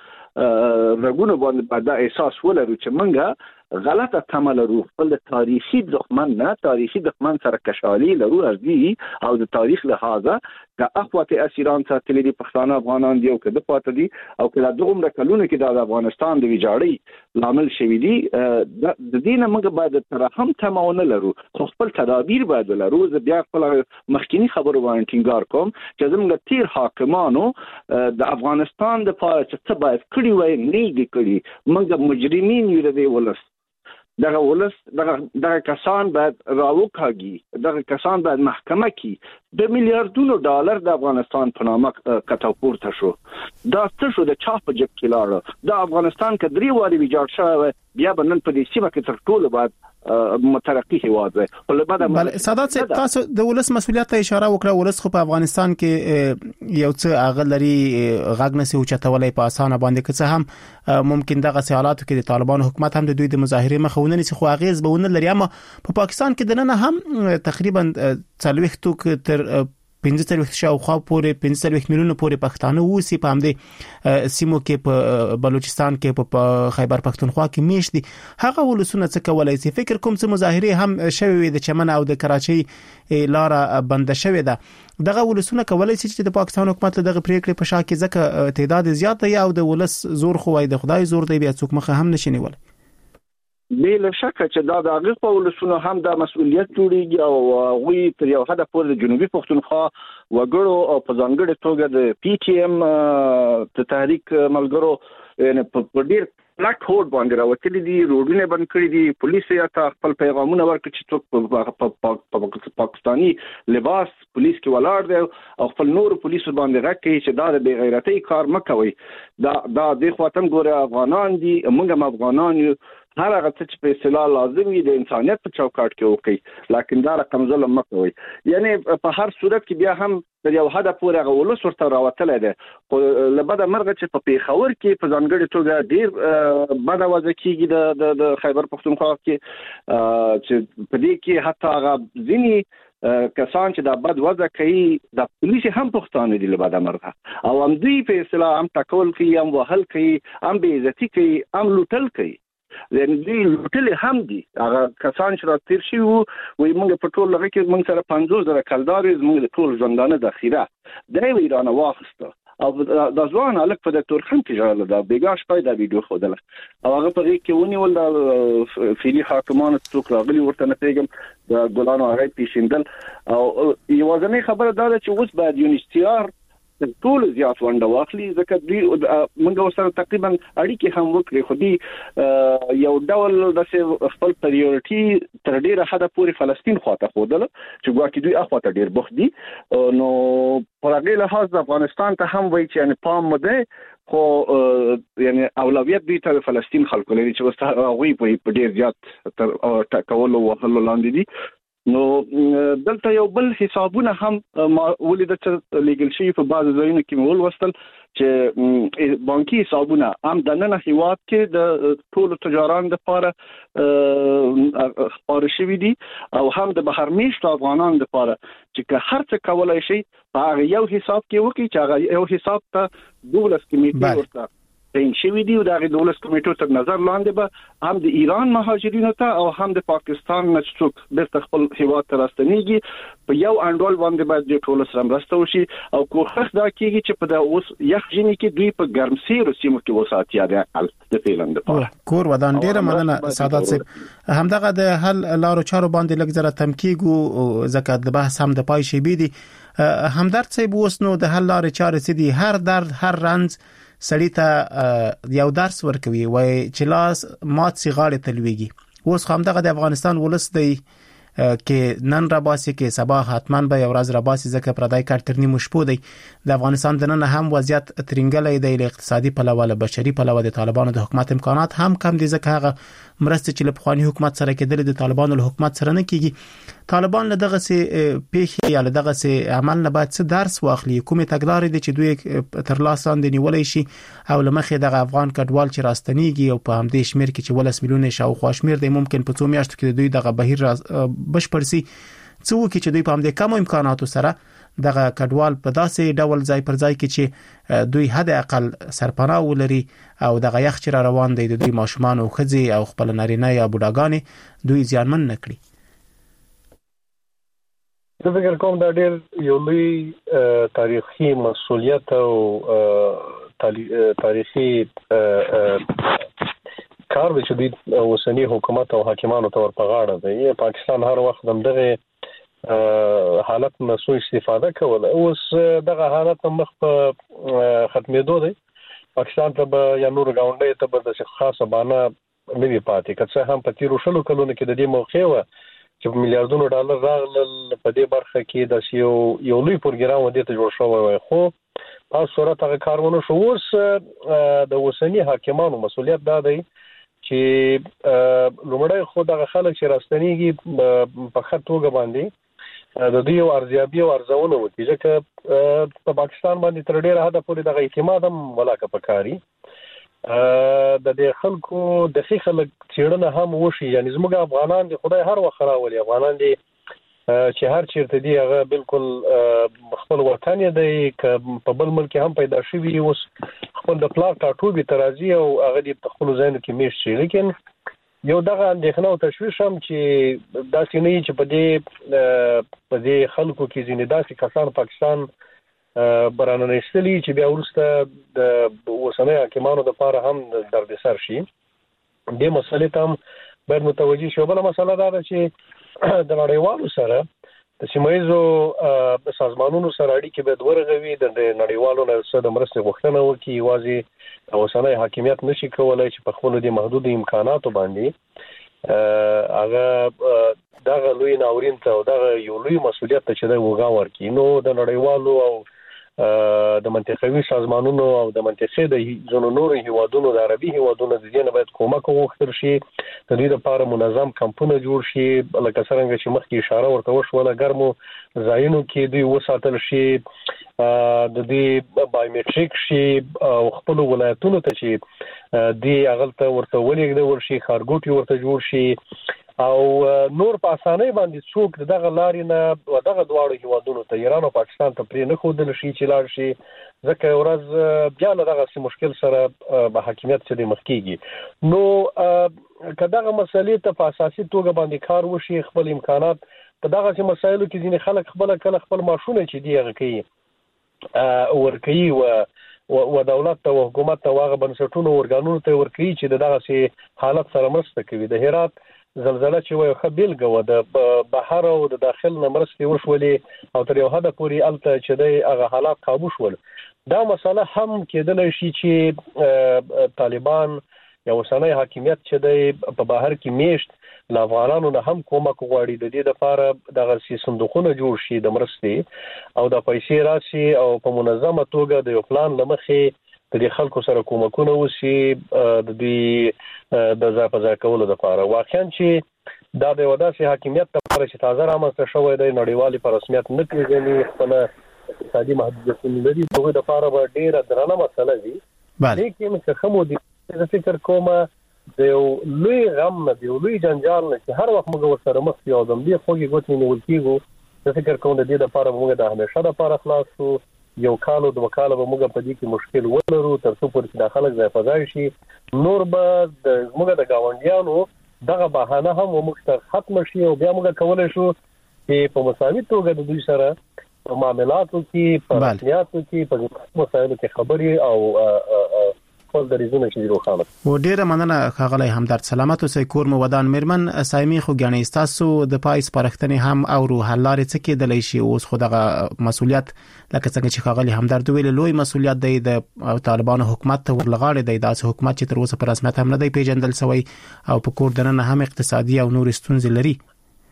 رګونه باندې دا احساس ولرو چې موږ غلطه تمه لرو خپل تاریخي دښمن نه تاریخي دښمن سره کشالي لرو ارزي او د تاریخ لحاظه د اخوته اسیران ساتلي دي پښتانه افغانان دی او کده پاتې دي او کله دغه کلونه کې د افغانستان د ویجاړۍ لامل شوی دي د دینه موږ باید تر هم تمونه لرو خپل تدابیر باید لرو زه بیا خپل مخکینی خبرو باندې ټینګار کوم چې زموږ تیر حاکمانو د افغانستان د پاره چې څه باید کړی وای نه دي کړی موږ مجرمین یو دی ولس دغه ولس دغه کسان باید راوکاږي دغه کسان باید محکمه کی د میلیارډونو ډالر د افغانستان په نامه کټاو پورته شو دا څه شو د چا په جیب کې لاړ د افغانستان کډري واري ویجاړ شوی بیا بنن په دې سیمه کې تر ټولو بعد مترقی هواد وي بل سادات تاسو د ولس مسولیت ته اشاره وکړه ولس خو په افغانستان کې یو څه اغلري غاګنسي او چتولې په اسانه باندې که څه هم ممکن دغه سیالاتو کې د طالبان حکومت هم د دوی د مظاهره مخاونني څخه اغیز به ونه لري اما په پاکستان کې دنه هم تقریبا 40 تر 15 شاوخوا پورې 15 میلیونه پورې پښتانه وسی په همدې سیمو کې په بلوچستان کې په خیبر پښتونخوا کې میشتي هغه ولسونه څه کولای شي فکر کوم چې مظاهره هم شوي د چمن او د کراچي لار بند شوی ده دغه ولسونه کولای شي چې د پاکستان حکومت دغه پریکړې په شا کې ځکه تعداد زیات دی او د ولس زور خو وای د خدای زور دی بیا څوک مخه هم نشي نیول بل شک چې دا د هغه په ولسونو هم د مسؤلیت جوړیږي او غوي تر یو حد پورې د جنوبي پښتونخوا وګړو او په ځانګړي توګه د پی ټی ایم د تحریک ملګرو یعنی په ډیر پلاټ هوډ باندې راوتلي دي روډونه بند کړی دي پولیس یا خپل پیغامونه ورکړي چې څوک پاکستانی لباس پولیس کې ولاړ دی او خپل نور پولیس باندې راکړي چې دا د بے غیرتۍ کار مکوي دا د خواتم ګوره افغانان دي موږ هم افغانان یو هر هغه چې په اصطلاح لازم وي د انسانيت په چوکاټ کې وکړي لکه دا رقم ظلم مکوي یعنی په هر صورت کې بیا هم د یو حد پورې هغه ولس ورته راوتلې ده لبد مرغه چې په پیښور کې په ځانګړي توګه ډیر بد وضع کېږي د خیبر پښتونخوا کې چې په دې کې حتی هغه ځینی کسان چې د بد وضع کوي د پولیس هم پښتانه دي لبد مرغه او هم دوی په اصطلاح هم ټکول کوي هم وهل کوي هم بې عزتي کوي هم لوټل کوي زين دي لوټل هم دي هغه کسان چې راتیر شي وي موږ په ټول لږ کې موږ سره 50,000 کلدار موږ د ټول ژوندانه د اخیره د ایران واخسته او د ځوان الک په دکتور خان کې جوړل دا بیګاش پیدا ویډیو خوده او هغه په کې ونیول د فیلی حاکمان څوک راغلي ورته نه پیګم د ګلانو هغه پیشندل او یوازنی خبره دا چې اوس باید یونیستیار ټول زیات ونده واخلي ځکه دوی موږ سره تقریبا اړیکې هم وکړي خو دې یو ډول د خپل پریورټي تر ډیره حد پورې فلسطین خواته خودل چې ګواکې دوی اخواته ډیر بوخت دي نو پر هغه لحاظ افغانستان ته هم وایي چې یعنی پام مده خو یعنی اولویت دی ته فلسطین خلکو لري چې وسته غوي په ډیر زیات تر ټاکولو وهلو لاندې دي نو دلته یو بل حسابونه هم ولید چې لیګل شي په بعض ځایونو کې مول وستل چې بانکي حسابونه هم د نن هیواد کې د ټول تجاران لپاره خبر شوی دي او هم د بهر میشت افغانان لپاره چې هر څه کولای شي په یو حساب کې وکړي چې هغه یو حساب ته 12 کمیټې ورته تین شوی دی او د 12 کمیټو تر نظر لاندې به هم د ایران مهاجرینو ته او هم د پاکستان نشټوک د خپل هیواد ته راستنیږي په یو انډول باندې باید د ټول سره مرسته وشي او کوښښ دا کیږي چې په د اوس یخ جنې کې دوی په ګرمسیرو سیمو کې وساتیا د فعلن لپاره کور ودان ډیره مننه سعادت صاحب همدغه د حل لارو چارو باندې لږ زره تمکیګو زکات د بحث هم د پای شي بيدي همدرد صاحب اوس نو د حل لارو چارې سدي هر درد هر رنز سړی ته یو درس ورکوي وای چې لاس مات سي غاړه تلويږي اوس هم دغه د افغانستان ولس دی کې نن را باسي کې سبا حتمان به یو ورځ را باسي ځکه پردای کار تر نیمه شپو دی د افغانستان د نن هم وضعیت ترنګلې دی له اقتصادي پلوه له بشري پلوه د طالبانو د حکومت امکانات هم کم دي ځکه هغه مرسته چې له پخوانی حکومت سره کېدل د طالبانو له حکومت سره نه کیږي طالبان له دغه سي پیښې یا له دغه سي عمل نه باید څه درس واخلي کومه تګلارې دي چې دوی تر لاس لاندې نیولې شي او لمخې دغه افغان کډوال چې راستنیږي او په همدې شمیر کې چې 10 میلیون شاوخوا شمیر دی ممکن په 2 میاشتو کې دوی دغه بهیر بشپړسي څو کې چې دوی په همدې کم امکاناتو سره دغه کډوال په داسې ډول ځای پر ځای کې چې دوی حد اقل سرپناه ولري او دغه یخ چې روان دی د دوی ماشومان او خځې او خپل نارینه یا بوډاګانې دوی ځانمن نکړي زه فکر کوم دا ډېر یو لوی تاریخي مسؤلیت او تاریخي کار دی چې دوی اوسنی حکومت او حاکمانو ته ورپه غاړه دی پاکستان هر وخت دغه حالت نسو استفاده کوله اوس دغه حالت مخ په ختمېدو دی پاکستان ته به یا نور گاونډي ته به د خاصه بانه نوی پاتې کڅه هم په تیرو شلو کلونو کې د دې موخه و چې میلیارډونو ډالر راغلل په دې برخه کې د یو لوی پروګرام ودی ته جوړ شوی وای خو په صورت هغه کارونه شو اوس د اوسنی حاکمانو مسؤلیت دا دی چې لومړی خو دغه خلک چې راستنیږي په خط توګه باندې د دوی یو ارزیابي او ارزونه وکړي چې په پاکستان باندې تر ډیره حد پورې دغه اعتماد هم ولاکه پکاري د دې خلکو د خلک چیرنه هم وشي یعنی زموږ افغانان دي خدای هر وخت راولي افغانان دي چې هر چیرته دی هغه بالکل خپل وطن دی په بل ملک هم پیدا شوی اوس خپل د پلاک ټاټوبي ترازی او هغه د خپل ځای کې میشت شي لیکن یو دغه اندېښنه او تشویش هم چې داسې نه چې په دې خلکو کې ځینې داسې کسان پاکستان برانه نشتلی چې بیا ورسته د اوسنۍ حاکمانو لپاره هم دردسر شي دې مسلې ته هم باید متوجه شو بل مسله دا ده چې د نړیوالو سره د سیمایزو سازمانونو سره اړیکې به ورغوي د نړیوالو سره د مرستې غوښتنه وکړي واځي اوسنۍ حاکمیت نشي کولای چې په خپل د محدود امکاناتو باندې هغه دغه لوی ناورین ته او دغه یو لوی مسؤلیت ته چې د وګا ورکړي نو د نړیوالو او د منطقوي سازمانونو او د منطقې د زونو نور هیوادونو د عربي هیوادونو د دې نه باید کومک وغوښتل شي د دې لپاره منظم کمپونه جوړ شي لکه څنګه چې مخکې اشاره ورته وشوله ګرمو ځایونو کې دوی وساتل شي د دې بایومټریک شي او خپل ولایتونو ته چې دی اغلته ورته ولېږدول شي خارګوټي ورته جوړ شي او نور په اسانۍ باندې څوک دغه لارې نه دغه دواړو هیوادونو ته ایران او پاکستان ته پرې نه ښودل شي چې لاړ شي ځکه ورځ بیا له دغه مشکل سره به حاکمیت چې مخ کیږي نو کداغه مسلې ته په اساسي توګه باندې کار وشي خپل امکانات په دغه مسایلو کې ځینې خلک خپل ماشونه چې دی هغه کوي ورکوي و دولت ته او حکومت ته واغه بنسټونو ورګانونو ته ورکوي چې دغه سي حالت سره مرسته کوي د هرات زلزلہ چې وي خو بیلګه و د بهر او د داخل نمرستي وشولې او تر یو حد پورې الته چې د هغه حالات قابو شول دا مسله هم کېدل شي چې طالبان یا اوسنۍ حاکمیت چې د په بهر کې میشت له افغانانو نه هم کومک غواړي د دې لپاره دغه صندوقونه جوړ شي د مرستې او د پیسې راشي او په منظمه توګه د یو پلان لمخې د خلکو سره کومکونه وشي د دې د ځاپځا کولو لپاره. واقعا چې دا د وداسي حاکمیت لپاره چې تازه رامنځته شوی دی نړیوالي په رسمیت نه پیژني خپل اقتصادي محدودیتونه لري دغه لپاره به ډیره درنه مسله وي. لیکن که خمو د فکر کومه د لوی غم نه دی لوی جنجال نه چې هر وخت موږ ورسره مخ یو دم دی خوږی ګوتې نیول کیږو د فکر کوم د دې لپاره موږ د همیشه لپاره خلاص شو یو کالو د وکاله به موږ په دې کې مشکل ولرو تر څو پورې د خلک ځای فضای شي نور به د موږ د گاونډیانو دغه بهانه هم موږ تر ختم شي او بیا موږ کولای شو چې په مساوي توګه د دوی سره په معاملاتو کې په رسمیاتو کې په مسایلو کې خبري او خپل دریزونه چې روخانه و ډیره مننه خغلی همدرد سلامت اوسئ. کور مو ودان میرمن سایمي خو غنی تاسو د پایس پرختنې هم او روح لارې څه کېدلی شي اوس خو دغه مسولیت لکه څنګه چې خغلی همدرد ویل لوی مسولیت دی د طالبانو حکومت ته ورلغاړي دی داسې حکومت چې تر اوسه په رسمیت هم نه دی پیژندل شوی او په کور دننه هم اقتصادي او نور ستونزې لري.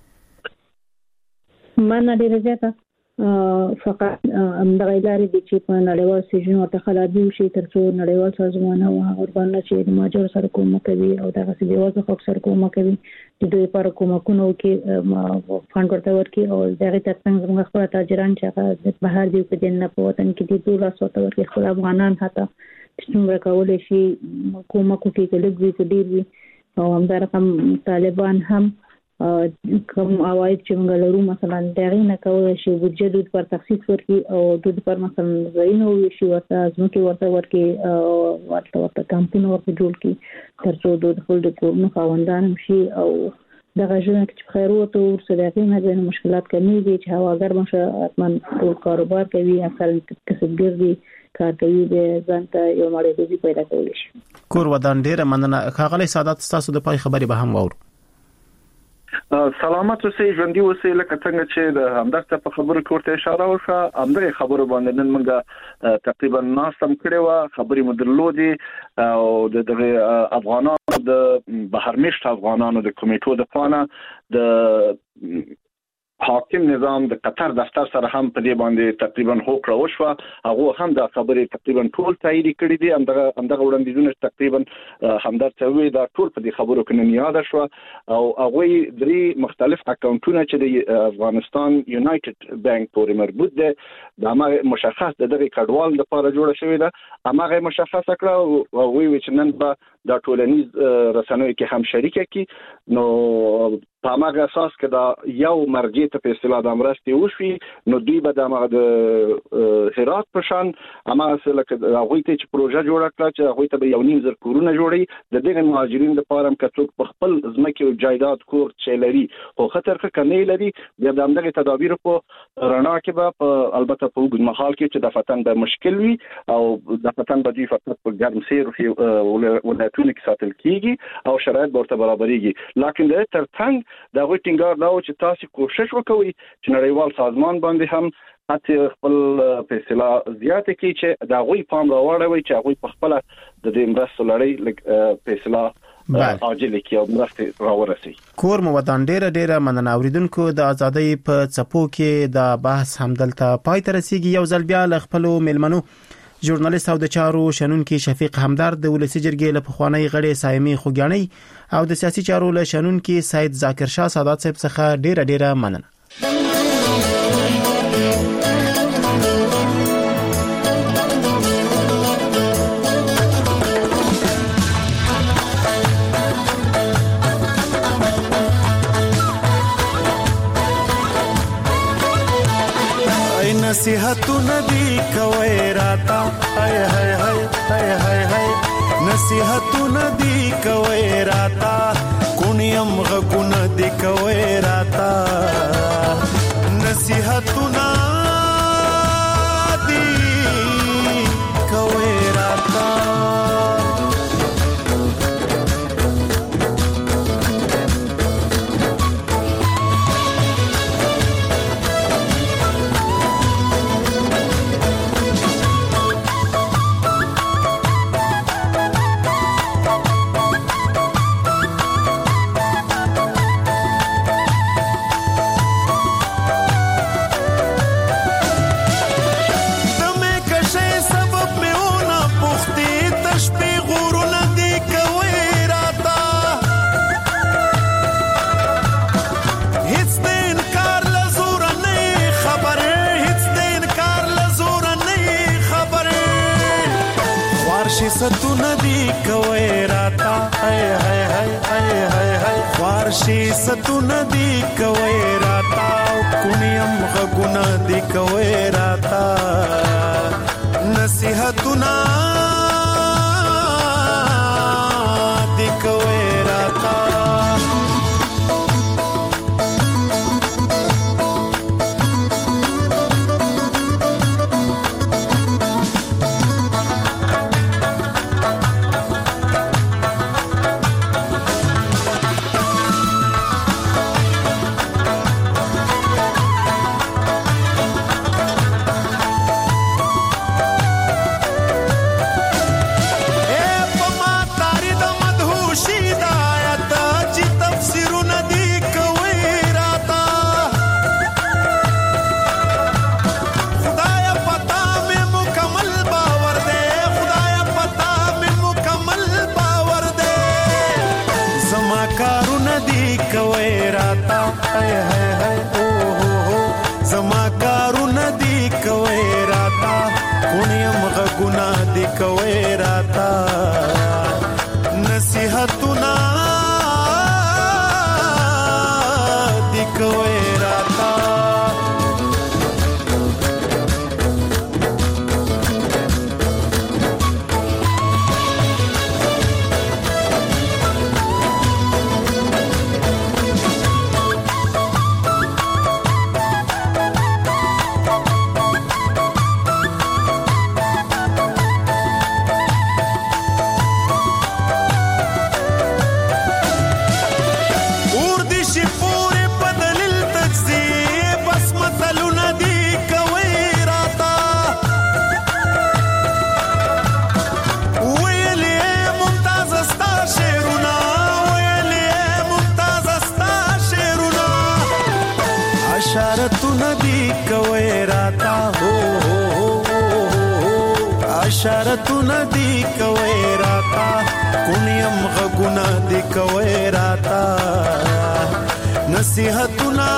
من ډیره زیاته فقط همدغه لارې دي چې په نړیوال سیژنو ته خلابي وشي تر څو نړیوال سازمانونه او هغه چې د ماجر سره کومک کوي او دغه سړي وځه خو سره کومک کوي د دوی لپاره کومکونه کې فاند ورته ورکي او دغه ترڅنګ موږ خپل تاجران چې هغه بهر دی په دنیا په وطن کې دي ټول اسوته ورکي خپل افغانان حتی څومره کولای شي کومک کوي چې لږ وي ډیر وي او همدارنګه طالبان هم کوم عواید چې موږ لرو مثلا دغه نه کولای شي بودجه پر تخصیص ورکړي او د پر مثلا زینو شي ورته ځمکه ورته ورکړي ورته کمپونه ورته جوړ کړي تر څو د خپل د کورونو خاوندان شي او دغه ژوند چې خیر وته ورسره نه د مشکلات کمیږي چې هواګر مشه اتمن ټول کاروبار کوي اصل کسبګر دي کار کوي د ځانته یو مړی دی پیدا کوي شي. کور ودان ډیره مننه خغلی سادات تاسو د پای خبري به هم وورو. سلامت اوسئ ژوندۍ اوسئ لکه څنګه چې د همدغه په خبرو کې ورته اشاره وکړه همدغه خبرو باندې نن موږ تقریبا ناسم کړي و خبرې مدرلودي او د افغانانو د بهرمشت افغانانو د کمیټو د پانه د حاکم نظام د قطر دفتر سره هم په دې باندې تقریبا هوکړه وشوه هغه هم د خبرې تقریبا ټول تایید کړي دي همدغه وړاندیزونه تقریبا همدار څوي دا ټول په دې خبرو کې نه یاد شو او هغه درې مختلف اکاونټونه چې د افغانستان یونایټډ بانک پورې مربوط دي دا مشخص دغه کډوال لپاره جوړه شوې ده هغه مشخص کړه او وی چې نن به د ټولنیز رسنیو کې هم شریک کی نو په هغه اساس کې دا یو مرجع ته په اصطلاح د امرستي وشي نو دوی به د هرات په شان اما اصل کې هغه ته چې پروژه جوړه کړه چې هغه ته یو نیم زر کورونه جوړي د دغه مهاجرین لپاره هم کڅوک په خپل ځمکه او جایداد کور چلري خو خطر کمې لري بیا د همدغه تدابیر په رڼا کې به البته په وګړي محل کې چې د فتن به مشکل وي او د فتن به دوی فقط په ګرم سیر او ولایتونو کې ساتل کیږي او شرایط ورته برابرېږي لکه د ترڅنګ دا غوښ ټینګار دا چې تاسو کوشش وکوي چې نړیوال سازمان باندې هم حتی خپل په اصطلاح زیاته کی چې دا غوي پام راوړوي چې غوي په خپل د دې مرستو لړۍ په اصطلاح عاجل کی او مرسته راورسي. کور مو ودان ډیره مننه اوریدونکو د ازادۍ په څپو کې دا بحث همدلته پای ته رسیدي یو ځل بیا ل خپل ملمنو ژورنالیست او د چارو شنونکي شفیق همدرد د ولسی جرګې له پخوانی غړي سایمي خوګانی او د سیاسي چارو له شنونکي سید ذاکر شاه سادات صاحب څخه ډیره مننه. نصیحتونه دی کوي راتا هاي هاي هاي هاي هاي هاي نصیحتونه دی کوي راتا کونیم غونه دی کوي راتا نصیحتونه دی کوي راتا ستونه دی کوي راتا هاي هاي هاي هاي هاي هاي وارشي ستونه دی کوي راتا کونیم غګونه دی کوي راتا نصیحتونه دی کوي راتا نصیحتونه دی کوي راتا اشارتونه دی کوي راتا کونیم غګونه دی کوي راتا نصیحتونه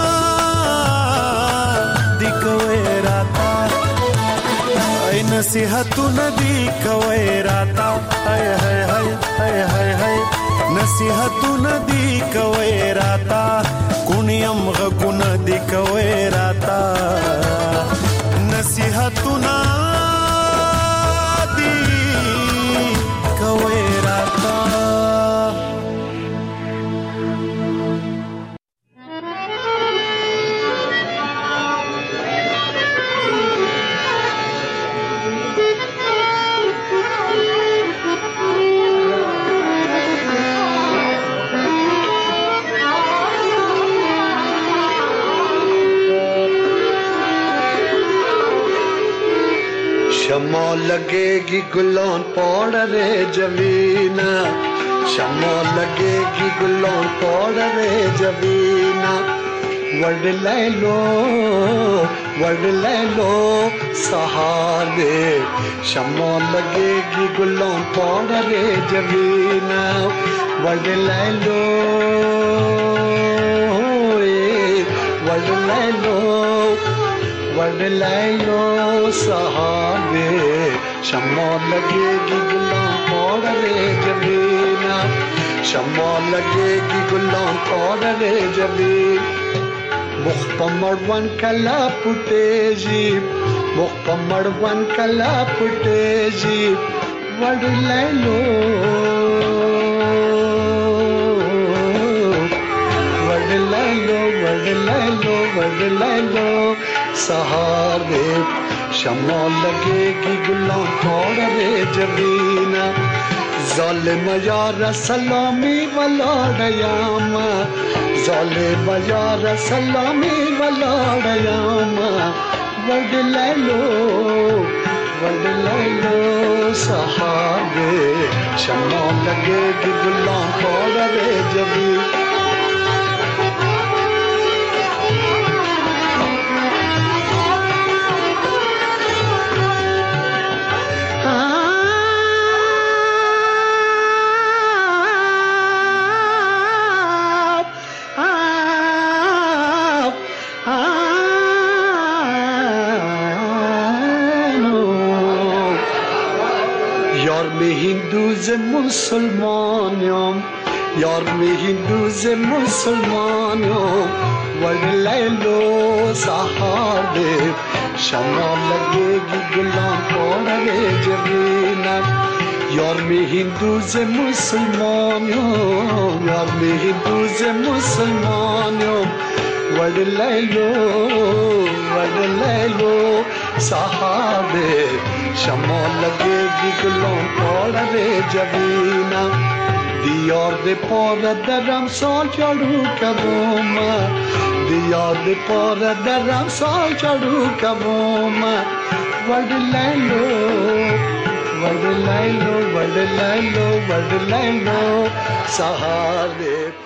دی کوي راتا ای نصیحتونه دی کوي راتا هاي هاي هاي هاي هاي هاي نصیحتونه دی کوي راتا کونیم غګونه دی کوي راتا نصیحتونه शमा लगेगी गुलान पौड़ रे जवीना शमा लगेगी गुलान पौड़ रे जवीना वर्ड ले लो सहारे शमा लगेगी गुलान पौड़ रे जवीना वर्ड ले लो सहारे शमा लगेगी गुलाम पौड़ रे जबीना शमा लगेगी गुलाम पौड़ रे जबीन मुख्तमरवन कला पुटेजी मुख्तमरवन कला पुटेजी वड ले लो सहारे शमा लगेगी गुलाम पौड़ रे जबीना जालिम यार सलामी वलाड़यामा जालिम यार सलामी वलाड़यामा वड ले लो सहारे शमा लगेगी गुलाम पौड़ रे जबीना हिंदू से मुसलमानों यार में हिंदू से मुसलमानों वडले लो सहारे शमा लगेगी गुलाम पौड़े जबीना यार में हिंदू से मुसलमानों यार में हिंदू से मुसलमानों वडले लो सहारे शमा लगेगी गुलाम पौड़े जबीना दियार दे पर दरम साल चढ़ू कबोमा दियार दे पर दरम साल चढ़ू कबोमा वड लो सहारे